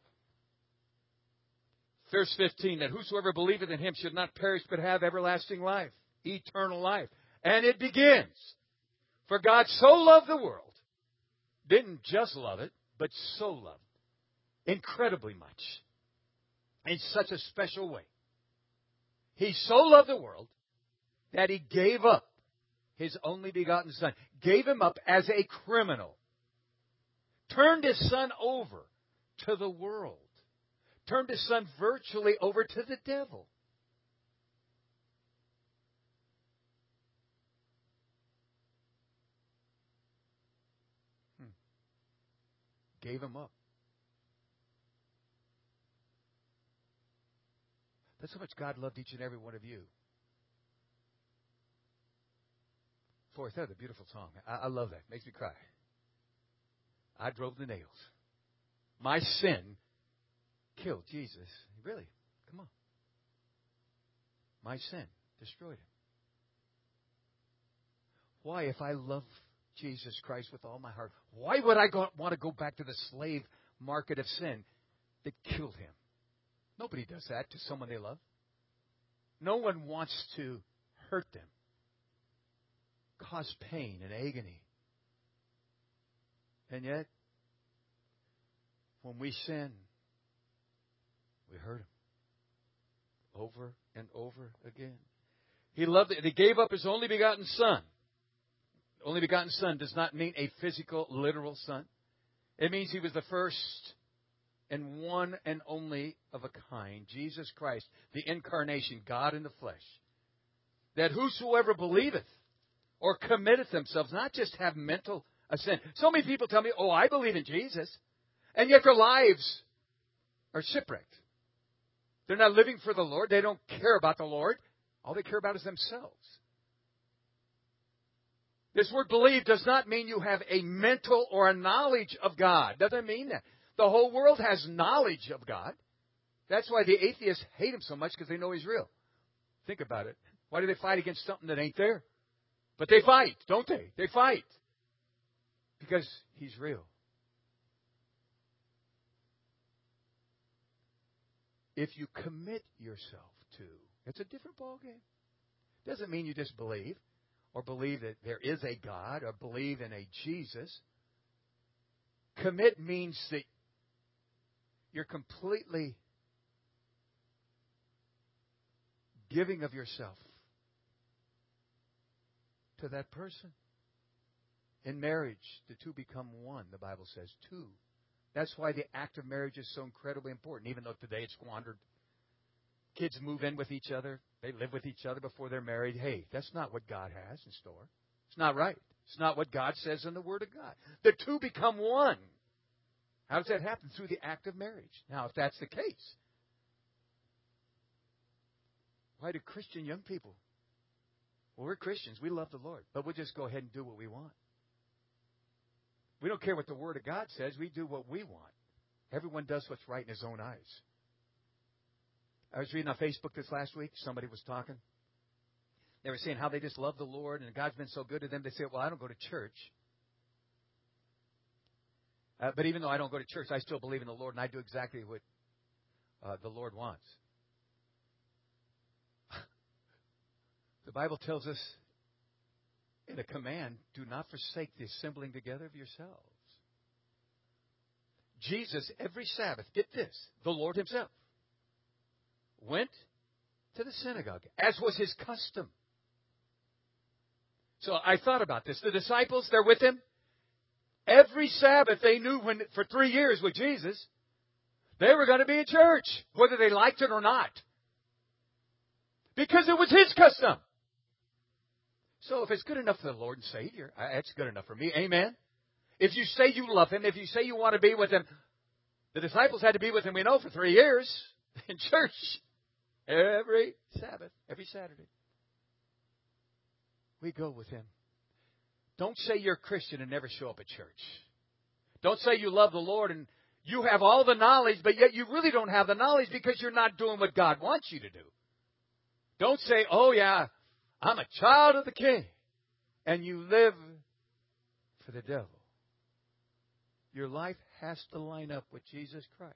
Verse fifteen, that whosoever believeth in Him should not perish but have everlasting life, eternal life. And it begins. For God so loved the world, didn't just love it, but so loved it, incredibly much, in such a special way. He so loved the world that He gave up His only begotten Son, gave Him up as a criminal, turned His Son over to the world, turned His Son virtually over to the devil. Hmm. Gave Him up. That's how much God loved each and every one of you. Fourth, that's a beautiful song. I, I love that. Makes me cry. I drove the nails. My sin killed Jesus. Really? Come on. my sin destroyed him. Why, if I love Jesus Christ with all my heart, why would I go, want to go back to the slave market of sin that killed him? Nobody does that to someone they love. No one wants to hurt them, cause pain and agony. And yet, when we sin, we hurt him over and over again. He loved it. He gave up his only begotten Son. Only begotten Son does not mean a physical, literal son. It means he was the first and one and only of a kind, Jesus Christ, the incarnation, God in the flesh. That whosoever believeth or committeth themselves, not just have mental assent. So many people tell me, oh, I believe in Jesus, and yet their lives are shipwrecked. They're not living for the Lord. They don't care about the Lord. All they care about is themselves. This word believe does not mean you have a mental or a knowledge of God. Doesn't mean that. The whole world has knowledge of God. That's why the atheists hate him so much, because they know he's real. Think about it. Why do they fight against something that ain't there? But they fight, don't they? They fight. Because he's real. If you commit yourself to, it's a different ballgame. Doesn't mean you just believe, or believe that there is a God, or believe in a Jesus. Commit means that you're completely giving of yourself to that person. In marriage, the two become one, the Bible says. Two. That's why the act of marriage is so incredibly important, even though today it's squandered. Kids move in with each other. They live with each other before they're married. Hey, that's not what God has in store. It's not right. It's not what God says in the Word of God. The two become one. How does that happen? Through the act of marriage. Now, if that's the case, why do Christian young people? Well, we're Christians. We love the Lord. But we'll just go ahead and do what we want. We don't care what the Word of God says. We do what we want. Everyone does what's right in his own eyes. I was reading on Facebook this last week. Somebody was talking. They were saying how they just love the Lord and God's been so good to them. They say, well, I don't go to church. Uh, but even though I don't go to church, I still believe in the Lord and I do exactly what uh, the Lord wants. The Bible tells us in a command, do not forsake the assembling together of yourselves. Jesus, every Sabbath, get this, the Lord himself went to the synagogue, as was his custom. So I thought about this. The disciples, they're with him. Every Sabbath, they knew when for three years with Jesus, they were going to be in church, whether they liked it or not. Because it was his custom. So if it's good enough for the Lord and Savior, it's good enough for me. Amen. If you say you love him, if you say you want to be with him, the disciples had to be with him, we know, for three years in church. Every Sabbath, every Saturday. We go with him. Don't say you're a Christian and never show up at church. Don't say you love the Lord and you have all the knowledge, but yet you really don't have the knowledge because you're not doing what God wants you to do. Don't say, oh yeah, I'm a child of the King, and you live for the devil. Your life has to line up with Jesus Christ.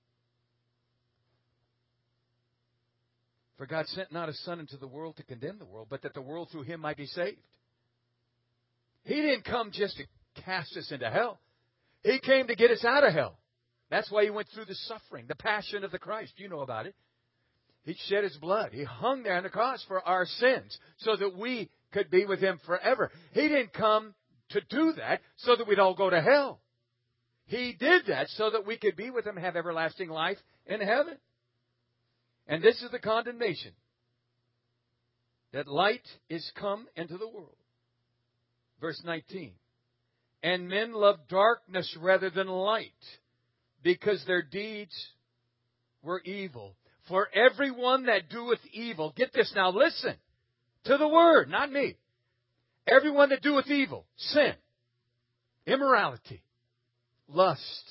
For God sent not His Son into the world to condemn the world, but that the world through Him might be saved. He didn't come just to cast us into hell. He came to get us out of hell. That's why He went through the suffering, the passion of the Christ. You know about it. He shed His blood. He hung there on the cross for our sins so that we could be with Him forever. He didn't come to do that so that we'd all go to hell. He did that so that we could be with Him, have everlasting life in heaven. And this is the condemnation, that light is come into the world. Verse nineteen. And men love darkness rather than light, because their deeds were evil. For everyone that doeth evil, get this now, listen to the word, not me. Everyone that doeth evil, sin, immorality, lust,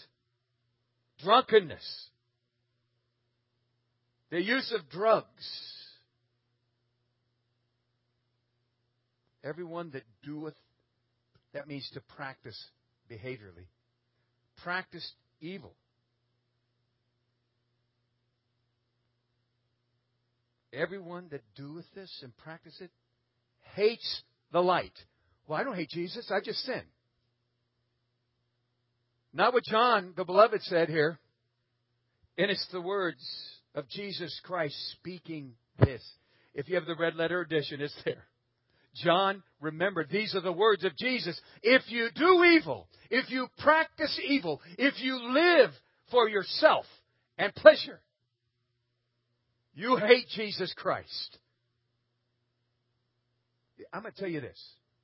drunkenness, the use of drugs, Everyone that doeth, that means to practice behaviorally, practice evil. Everyone that doeth this and practice it hates the light. Well, I don't hate Jesus. I just sin. Not what John, the beloved, said here. And it's the words of Jesus Christ speaking this. If you have the red letter edition, it's there. John, remember, these are the words of Jesus. If you do evil, if you practice evil, if you live for yourself and pleasure, you hate Jesus Christ. I'm going to tell you this.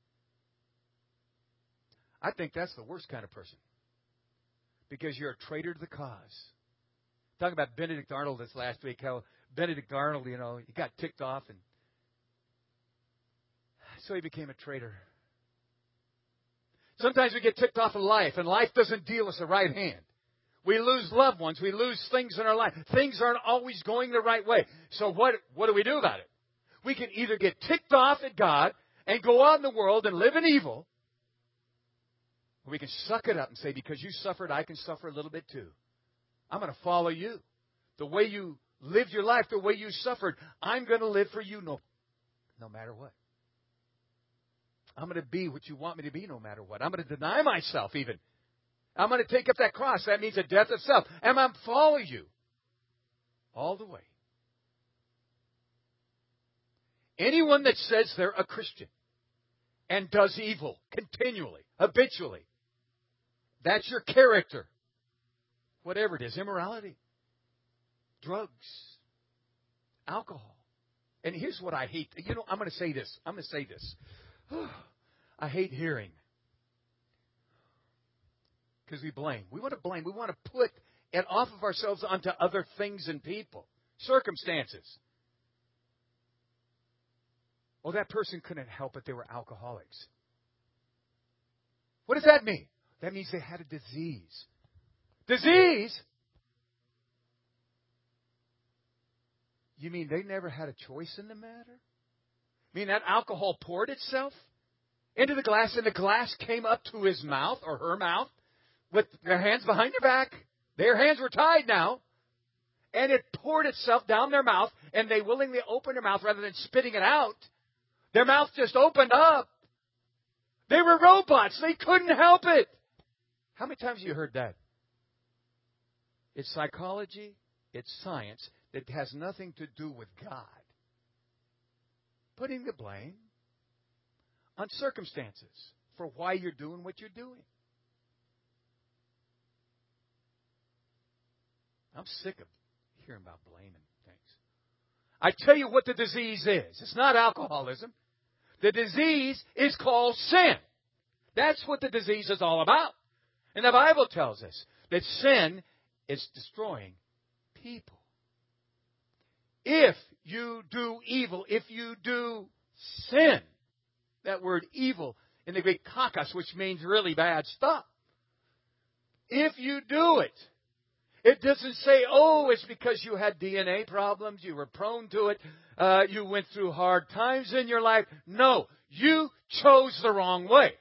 I think that's the worst kind of person. Because you're a traitor to the cause. Talking about Benedict Arnold this last week, how Benedict Arnold, you know, he got ticked off, and so he became a traitor. Sometimes we get ticked off in life, and life doesn't deal us a right hand. We lose loved ones. We lose things in our life. Things aren't always going the right way. So what, what do we do about it? We can either get ticked off at God and go out in the world and live in evil, or we can suck it up and say, because you suffered, I can suffer a little bit too. I'm going to follow you. The way you lived your life, the way you suffered, I'm going to live for you no, no matter what. I'm going to be what you want me to be no matter what. I'm going to deny myself even. I'm going to take up that cross. That means a death of self. And I'm going to follow you all the way. Anyone that says they're a Christian and does evil continually, habitually, that's your character. Whatever it is, immorality, drugs, alcohol. And here's what I hate. You know, I'm going to say this. I'm going to say this. I hate hearing. Because we blame. We want to blame. We want to put it off of ourselves onto other things and people. Circumstances. Oh, that person couldn't help it. They were alcoholics. What does that mean? That means they had a disease. Disease? You mean they never had a choice in the matter? You mean that alcohol poured itself into the glass and the glass came up to his mouth or her mouth with their hands behind their back? Their hands were tied now. And it poured itself down their mouth and they willingly opened their mouth rather than spitting it out. Their mouth just opened up. They were robots. They couldn't help it. How many times have you heard that? It's psychology, it's science that has nothing to do with God. Putting the blame on circumstances for why you're doing what you're doing. I'm sick of hearing about blaming things. I tell you what the disease is. It's not alcoholism. The disease is called sin. That's what the disease is all about. And the Bible tells us that sin is destroying people. If you do evil, if you do sin, that word evil in the Greek kakos, which means really bad stuff. If you do it, it doesn't say, oh, it's because you had D N A problems, you were prone to it, uh, you went through hard times in your life. No, you chose the wrong way.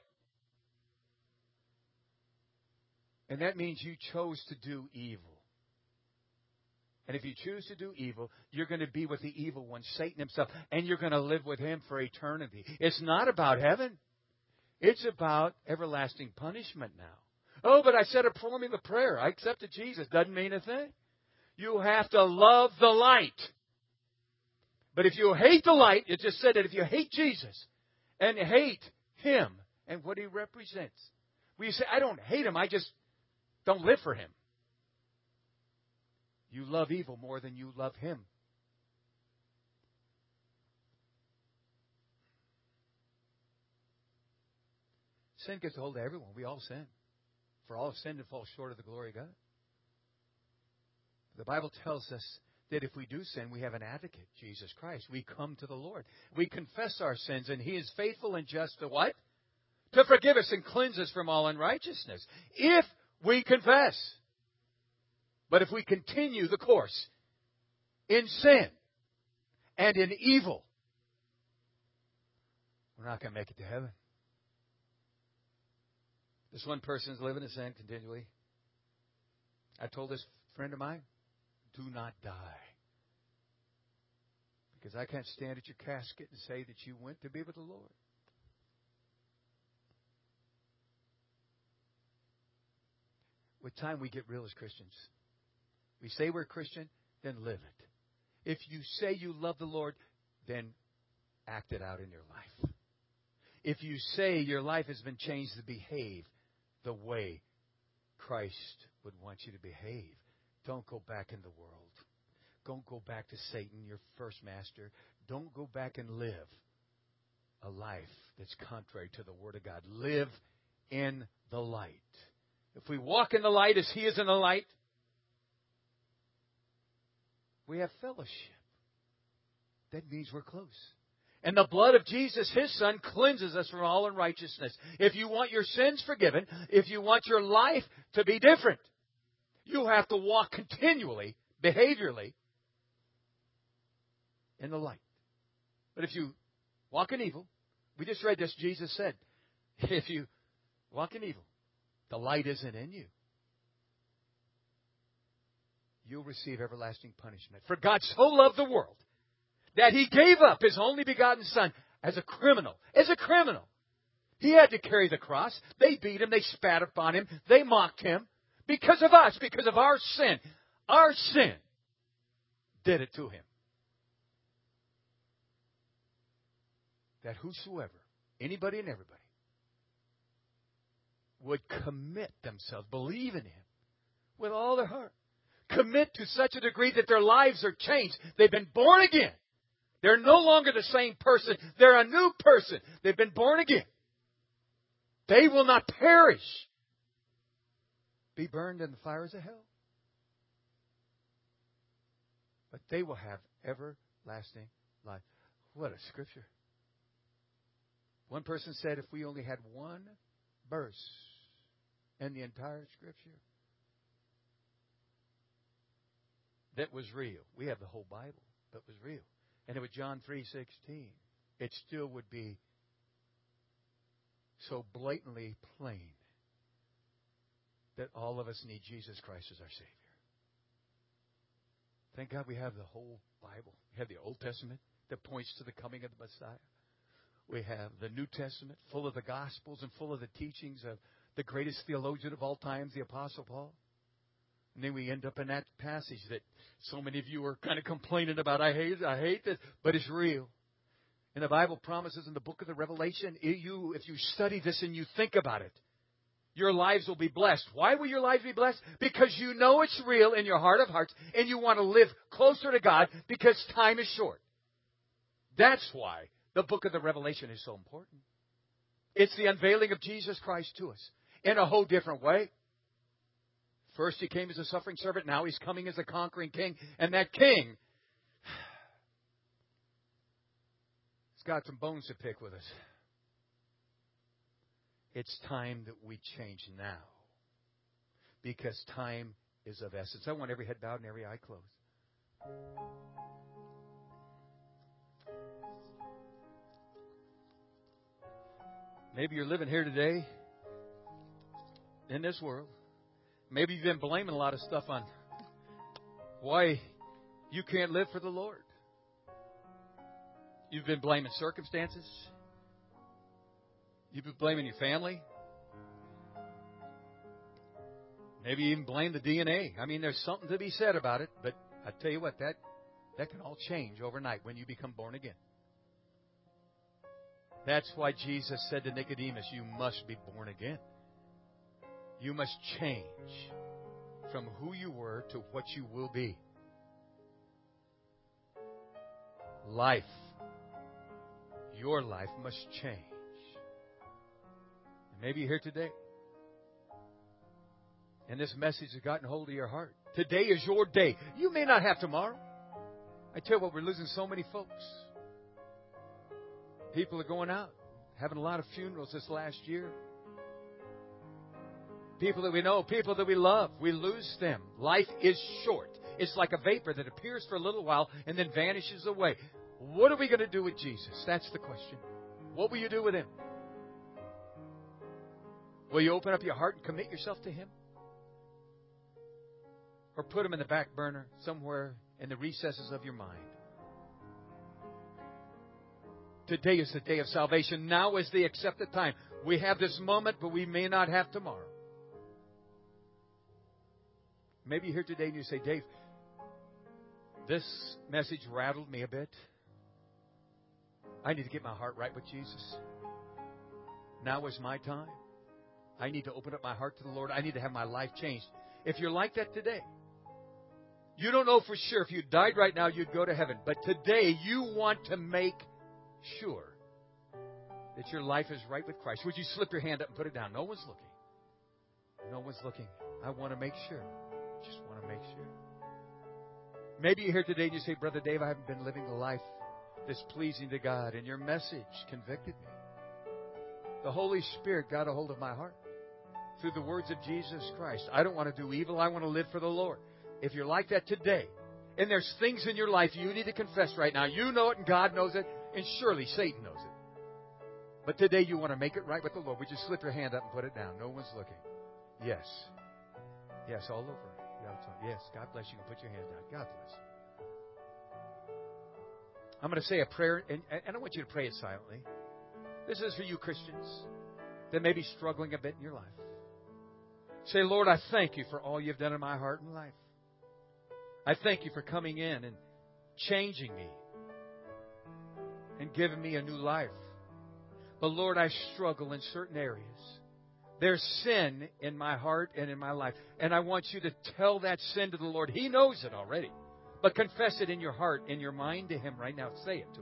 And that means you chose to do evil. And if you choose to do evil, you're going to be with the evil one, Satan himself, and you're going to live with him for eternity. It's not about heaven. It's about everlasting punishment now. Oh, but I said a formula prayer. I accepted Jesus. Doesn't mean a thing. You have to love the light. But if you hate the light, it just said that if you hate Jesus and hate him and what he represents. Well, you say, I don't hate him. I just don't live for him. You love evil more than you love him. Sin gets a hold of everyone. We all sin. For all have sinned and fall short of the glory of God. The Bible tells us that if we do sin, we have an advocate, Jesus Christ. We come to the Lord. We confess our sins, and he is faithful and just to what? To forgive us and cleanse us from all unrighteousness. If we confess. But if we continue the course in sin and in evil, we're not going to make it to heaven. This one person is living in sin continually. I told this friend of mine, do not die. Because I can't stand at your casket and say that you went to be with the Lord. With time, we get real as Christians. We say we're Christian, then live it. If you say you love the Lord, then act it out in your life. If you say your life has been changed to behave the way Christ would want you to behave, don't go back in the world. Don't go back to Satan, your first master. Don't go back and live a life that's contrary to the Word of God. Live in the light. If we walk in the light as He is in the light, we have fellowship. That means we're close. And the blood of Jesus, His Son, cleanses us from all unrighteousness. If you want your sins forgiven, if you want your life to be different, you have to walk continually, behaviorally, in the light. But if you walk in evil, we just read this, Jesus said, if you walk in evil, the light isn't in you, you'll receive everlasting punishment. For God so loved the world that He gave up His only begotten Son as a criminal. As a criminal. He had to carry the cross. They beat Him. They spat upon Him. They mocked Him. Because of us. Because of our sin. Our sin did it to Him. That whosoever, anybody and everybody, would commit themselves, believe in Him with all their heart. Commit to such a degree that their lives are changed. They've been born again. They're no longer the same person. They're a new person. They've been born again. They will not perish. Be burned in the fires of hell. But they will have everlasting life. What a scripture. One person said if we only had one verse in the entire scripture that was real. We have the whole Bible that was real. And it was John three sixteen. It still would be so blatantly plain that all of us need Jesus Christ as our Savior. Thank God we have the whole Bible. We have the Old Testament that points to the coming of the Messiah. We have the New Testament full of the Gospels and full of the teachings of the greatest theologian of all times, the Apostle Paul. And then we end up in that passage that so many of you are kind of complaining about. I hate it, I hate this, but it's real. And the Bible promises in the book of the Revelation, you, if you study this and you think about it, your lives will be blessed. Why will your lives be blessed? Because you know it's real in your heart of hearts and you want to live closer to God because time is short. That's why the book of the Revelation is so important. It's the unveiling of Jesus Christ to us in a whole different way. First He came as a suffering servant. Now He's coming as a conquering king. And that king has got some bones to pick with us. It's time that we change now. Because time is of essence. I want every head bowed and every eye closed. Maybe you're living here today in this world. Maybe you've been blaming a lot of stuff on why you can't live for the Lord. You've been blaming circumstances. You've been blaming your family. Maybe you even blame the D N A. I mean, there's something to be said about it, but I tell you what, that, that can all change overnight when you become born again. That's why Jesus said to Nicodemus, you must be born again. You must change from who you were to what you will be. Life, your life must change. And maybe you're here today, and this message has gotten hold of your heart. Today is your day. You may not have tomorrow. I tell you what, we're losing so many folks. People are going out, having a lot of funerals this last year. People that we know, people that we love, we lose them. Life is short. It's like a vapor that appears for a little while and then vanishes away. What are we going to do with Jesus? That's the question. What will you do with him? Will you open up your heart and commit yourself to him? Or put him in the back burner somewhere in the recesses of your mind? Today is the day of salvation. Now is the accepted time. We have this moment, but we may not have tomorrow. Maybe you're here today and you say, Dave, this message rattled me a bit. I need to get my heart right with Jesus. Now is my time. I need to open up my heart to the Lord. I need to have my life changed. If you're like that today, you don't know for sure if you died right now, you'd go to heaven. But today, you want to make sure that your life is right with Christ. Would you slip your hand up and put it down? No one's looking. No one's looking. I want to make sure. Just want to make sure. Maybe you're here today and you say, Brother Dave, I haven't been living the life that's pleasing to God, and your message convicted me. The Holy Spirit got a hold of my heart through the words of Jesus Christ. I don't want to do evil. I want to live for the Lord. If you're like that today, and there's things in your life you need to confess right now, you know it and God knows it, and surely Satan knows it. But today you want to make it right with the Lord. Would you slip your hand up and put it down? No one's looking. Yes. Yes, all over. Yes, God bless you. Put your hand down. God bless. I'm going to say a prayer, and, and I want you to pray it silently. This is for you Christians that may be struggling a bit in your life. Say, Lord, I thank you for all you've done in my heart and life. I thank you for coming in and changing me and giving me a new life. But Lord, I struggle in certain areas. There's sin in my heart and in my life. And I want you to tell that sin to the Lord. He knows it already. But confess it in your heart, in your mind to Him right now. Say it to Him.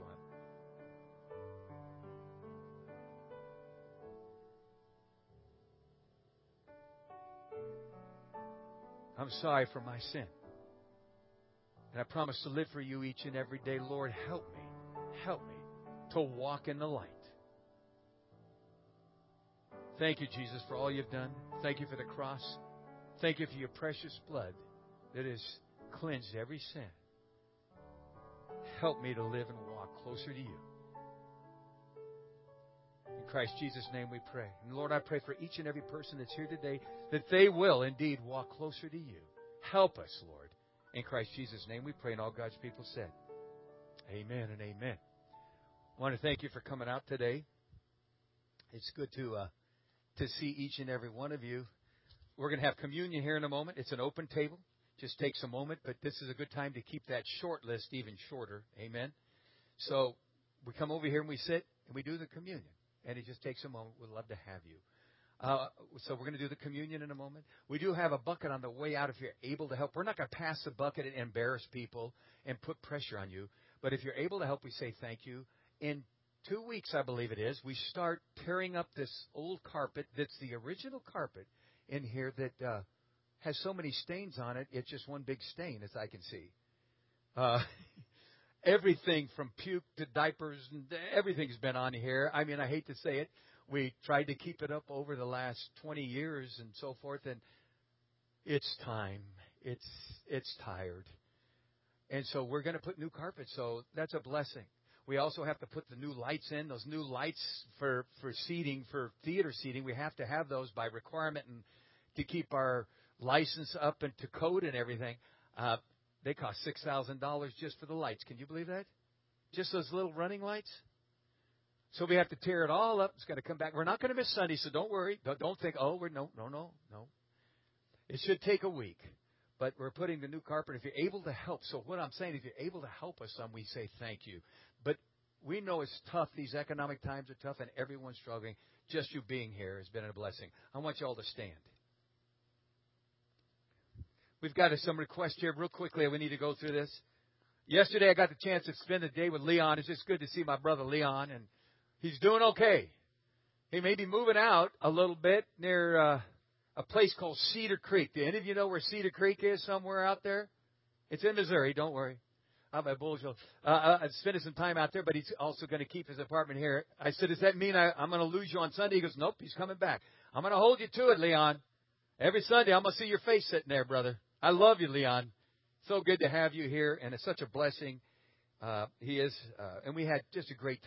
I'm sorry for my sin. And I promise to live for you each and every day. Lord, help me. Help me to walk in the light. Thank you, Jesus, for all you've done. Thank you for the cross. Thank you for your precious blood that has cleansed every sin. Help me to live and walk closer to you. In Christ Jesus' name we pray. And Lord, I pray for each and every person that's here today that they will indeed walk closer to you. Help us, Lord. In Christ Jesus' name we pray, and all God's people said, amen and amen. I want to thank you for coming out today. It's good to uh, to see each and every one of you. We're going to have communion here in a moment. It's an open table. Just takes a moment, but this is a good time to keep that short list even shorter. Amen. So we come over here and we sit and we do the communion. And it just takes a moment. We'd love to have you. Uh, so we're going to do the communion in a moment. We do have a bucket on the way out if you're able to help. We're not going to pass the bucket and embarrass people and put pressure on you. But if you're able to help, we say thank you. In two weeks, I believe it is, we start tearing up this old carpet that's the original carpet in here that uh, has so many stains on it. It's just one big stain, as I can see. Uh, everything from puke to diapers, and everything's been on here. I mean, I hate to say it. We tried to keep it up over the last twenty years and so forth, and it's time. It's it's tired. And so we're going to put new carpet, so that's a blessing. We also have to put the new lights in. Those new lights for, for seating, for theater seating, we have to have those by requirement and to keep our license up and to code and everything. Uh, they cost six thousand dollars just for the lights. Can you believe that? Just those little running lights? So we have to tear it all up. It's got to come back. We're not going to miss Sunday, so don't worry. Don't, don't think, oh, we're no, no, no, no. It should take a week. But we're putting the new carpet. If you're able to help, so what I'm saying, if you're able to help us some, we say thank you. But we know it's tough. These economic times are tough, and everyone's struggling. Just you being here has been a blessing. I want you all to stand. We've got some requests here real quickly. We need to go through this. Yesterday, I got the chance to spend the day with Leon. It's just good to see my brother Leon, and he's doing okay. He may be moving out a little bit near uh, a place called Cedar Creek. Do any of you know where Cedar Creek is somewhere out there? It's in Missouri. Don't worry. I'm at Bullsville. Uh, uh, I'm spending some time out there, but he's also going to keep his apartment here. I said, does that mean I, I'm going to lose you on Sunday? He goes, nope, he's coming back. I'm going to hold you to it, Leon. Every Sunday, I'm going to see your face sitting there, brother. I love you, Leon. So good to have you here, and it's such a blessing. Uh, he is, uh, and we had just a great time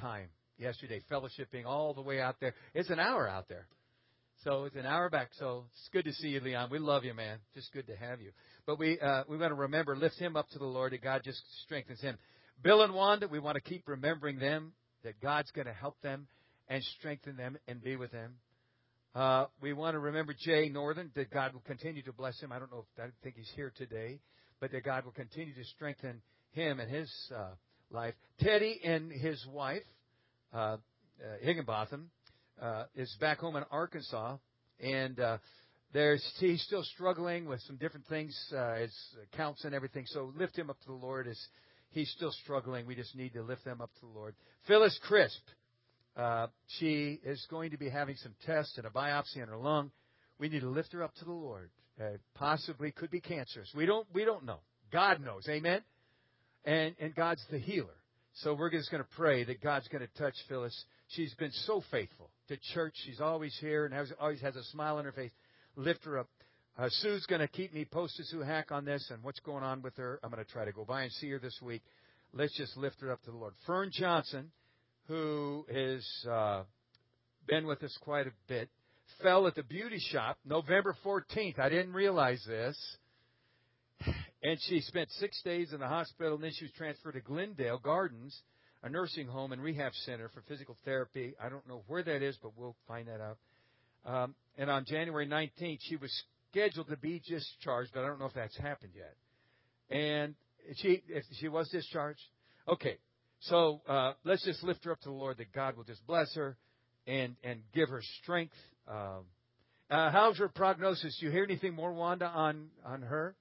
yesterday, fellowshipping all the way out there. It's an hour out there. So it's an hour back. So it's good to see you, Leon. We love you, man. Just good to have you. But we uh, we want to remember, lift him up to the Lord, that God just strengthens him. Bill and Wanda, we want to keep remembering them, that God's going to help them and strengthen them and be with them. Uh, we want to remember Jay Northern, that God will continue to bless him. I don't know if I think he's here today, but that God will continue to strengthen him and his uh, life. Teddy and his wife, uh, uh, Higginbotham, uh, is back home in Arkansas, and uh, there's he's still struggling with some different things, uh, his accounts and everything. So lift him up to the Lord as he's still struggling. We just need to lift them up to the Lord. Phyllis Crisp. Uh, she is going to be having some tests and a biopsy in her lung. We need to lift her up to the Lord. Uh, possibly could be cancerous. We don't. We don't know. God knows. Amen. And and God's the healer. So we're just going to pray that God's going to touch Phyllis. She's been so faithful to church. She's always here and has, always has a smile on her face. Lift her up. Uh, Sue's going to keep me posted, Sue Hack, on this and what's going on with her. I'm going to try to go by and see her this week. Let's just lift her up to the Lord. Fern Johnson, who has uh, been with us quite a bit, fell at the beauty shop November fourteenth. I didn't realize this. And she spent six days in the hospital, and then she was transferred to Glendale Gardens, a nursing home and rehab center for physical therapy. I don't know where that is, but we'll find that out. Um, and on January nineteenth, she was scheduled to be discharged, but I don't know if that's happened yet. And she, if she was discharged, okay. So uh, let's just lift her up to the Lord, that God will just bless her and, and give her strength. Um, uh, how's her prognosis? Do you hear anything more, Wanda, on, on her?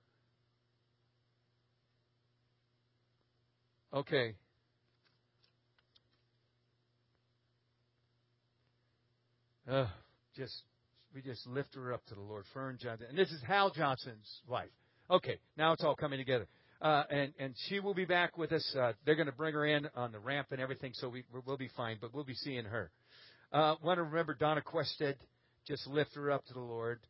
Okay. Uh, just we just lift her up to the Lord. Fern Johnson. And this is Hal Johnson's wife. Okay, now it's all coming together. Uh, and, and she will be back with us. Uh, they're going to bring her in on the ramp and everything, so we, we'll be fine, but we'll be seeing her. Uh, want to remember Donna Quested. Just lift her up to the Lord.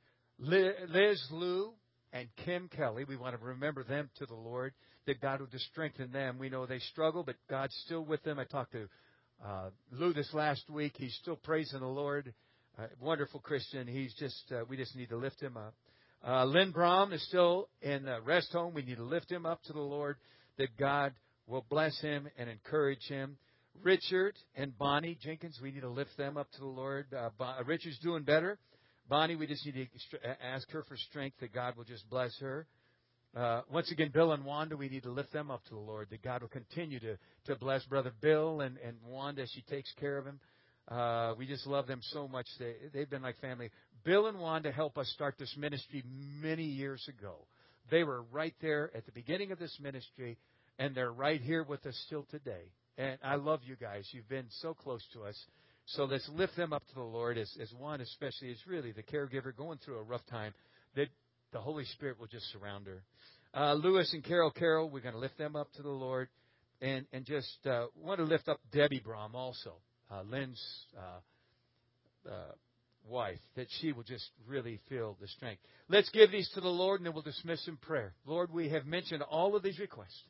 Liz Lou and Kim Kelly, we want to remember them to the Lord, that God will just strengthen them. We know they struggle, but God's still with them. I talked to uh, Lou this last week. He's still praising the Lord. Uh, wonderful Christian. He's just, uh, we just need to lift him up. Uh, Lynn Brom is still in the rest home. We need to lift him up to the Lord, that God will bless him and encourage him. Richard and Bonnie Jenkins, we need to lift them up to the Lord. Uh, Bon- Richard's doing better. Bonnie, we just need to ask her for strength, that God will just bless her. Uh, once again, Bill and Wanda, we need to lift them up to the Lord, that God will continue to, to bless Brother Bill and, and Wanda as she takes care of him. Uh, we just love them so much. They, they've been like family. Bill and Wanda helped us start this ministry many years ago. They were right there at the beginning of this ministry, and they're right here with us still today. And I love you guys. You've been so close to us. So let's lift them up to the Lord, as, as one especially is really the caregiver going through a rough time, that the Holy Spirit will just surround her. Uh, Lewis and Carol Carroll, we're going to lift them up to the Lord. And, and just uh, want to lift up Debbie Brom also, uh, Lynn's uh, uh, wife, that she will just really feel the strength. Let's give these to the Lord, and then we'll dismiss in prayer. Lord, we have mentioned all of these requests.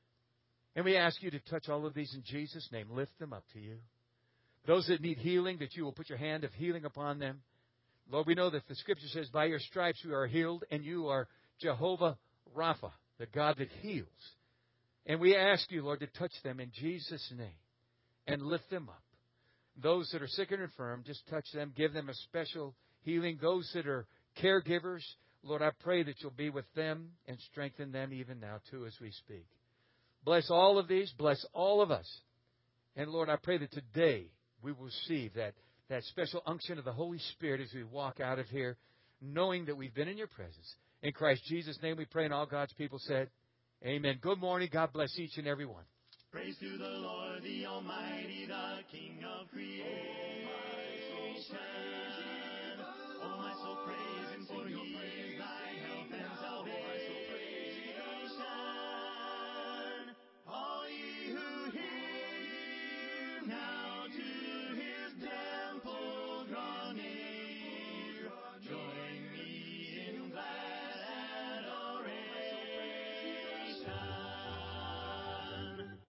And we ask you to touch all of these in Jesus' name. Lift them up to you. Those that need healing, that you will put your hand of healing upon them. Lord, we know that the Scripture says, by your stripes we are healed, and you are Jehovah Rapha, the God that heals. And we ask you, Lord, to touch them in Jesus' name and lift them up. Those that are sick and infirm, just touch them. Give them a special healing. Those that are caregivers, Lord, I pray that you'll be with them and strengthen them even now, too, as we speak. Bless all of these. Bless all of us. And, Lord, I pray that today we will receive that, that special unction of the Holy Spirit as we walk out of here, knowing that we've been in your presence. In Christ Jesus' name we pray, and all God's people said, amen. Good morning. God bless each and every one. Praise to the Lord, the Almighty, the King of creation. Oh, my soul, praise. Oh, my soul, praise.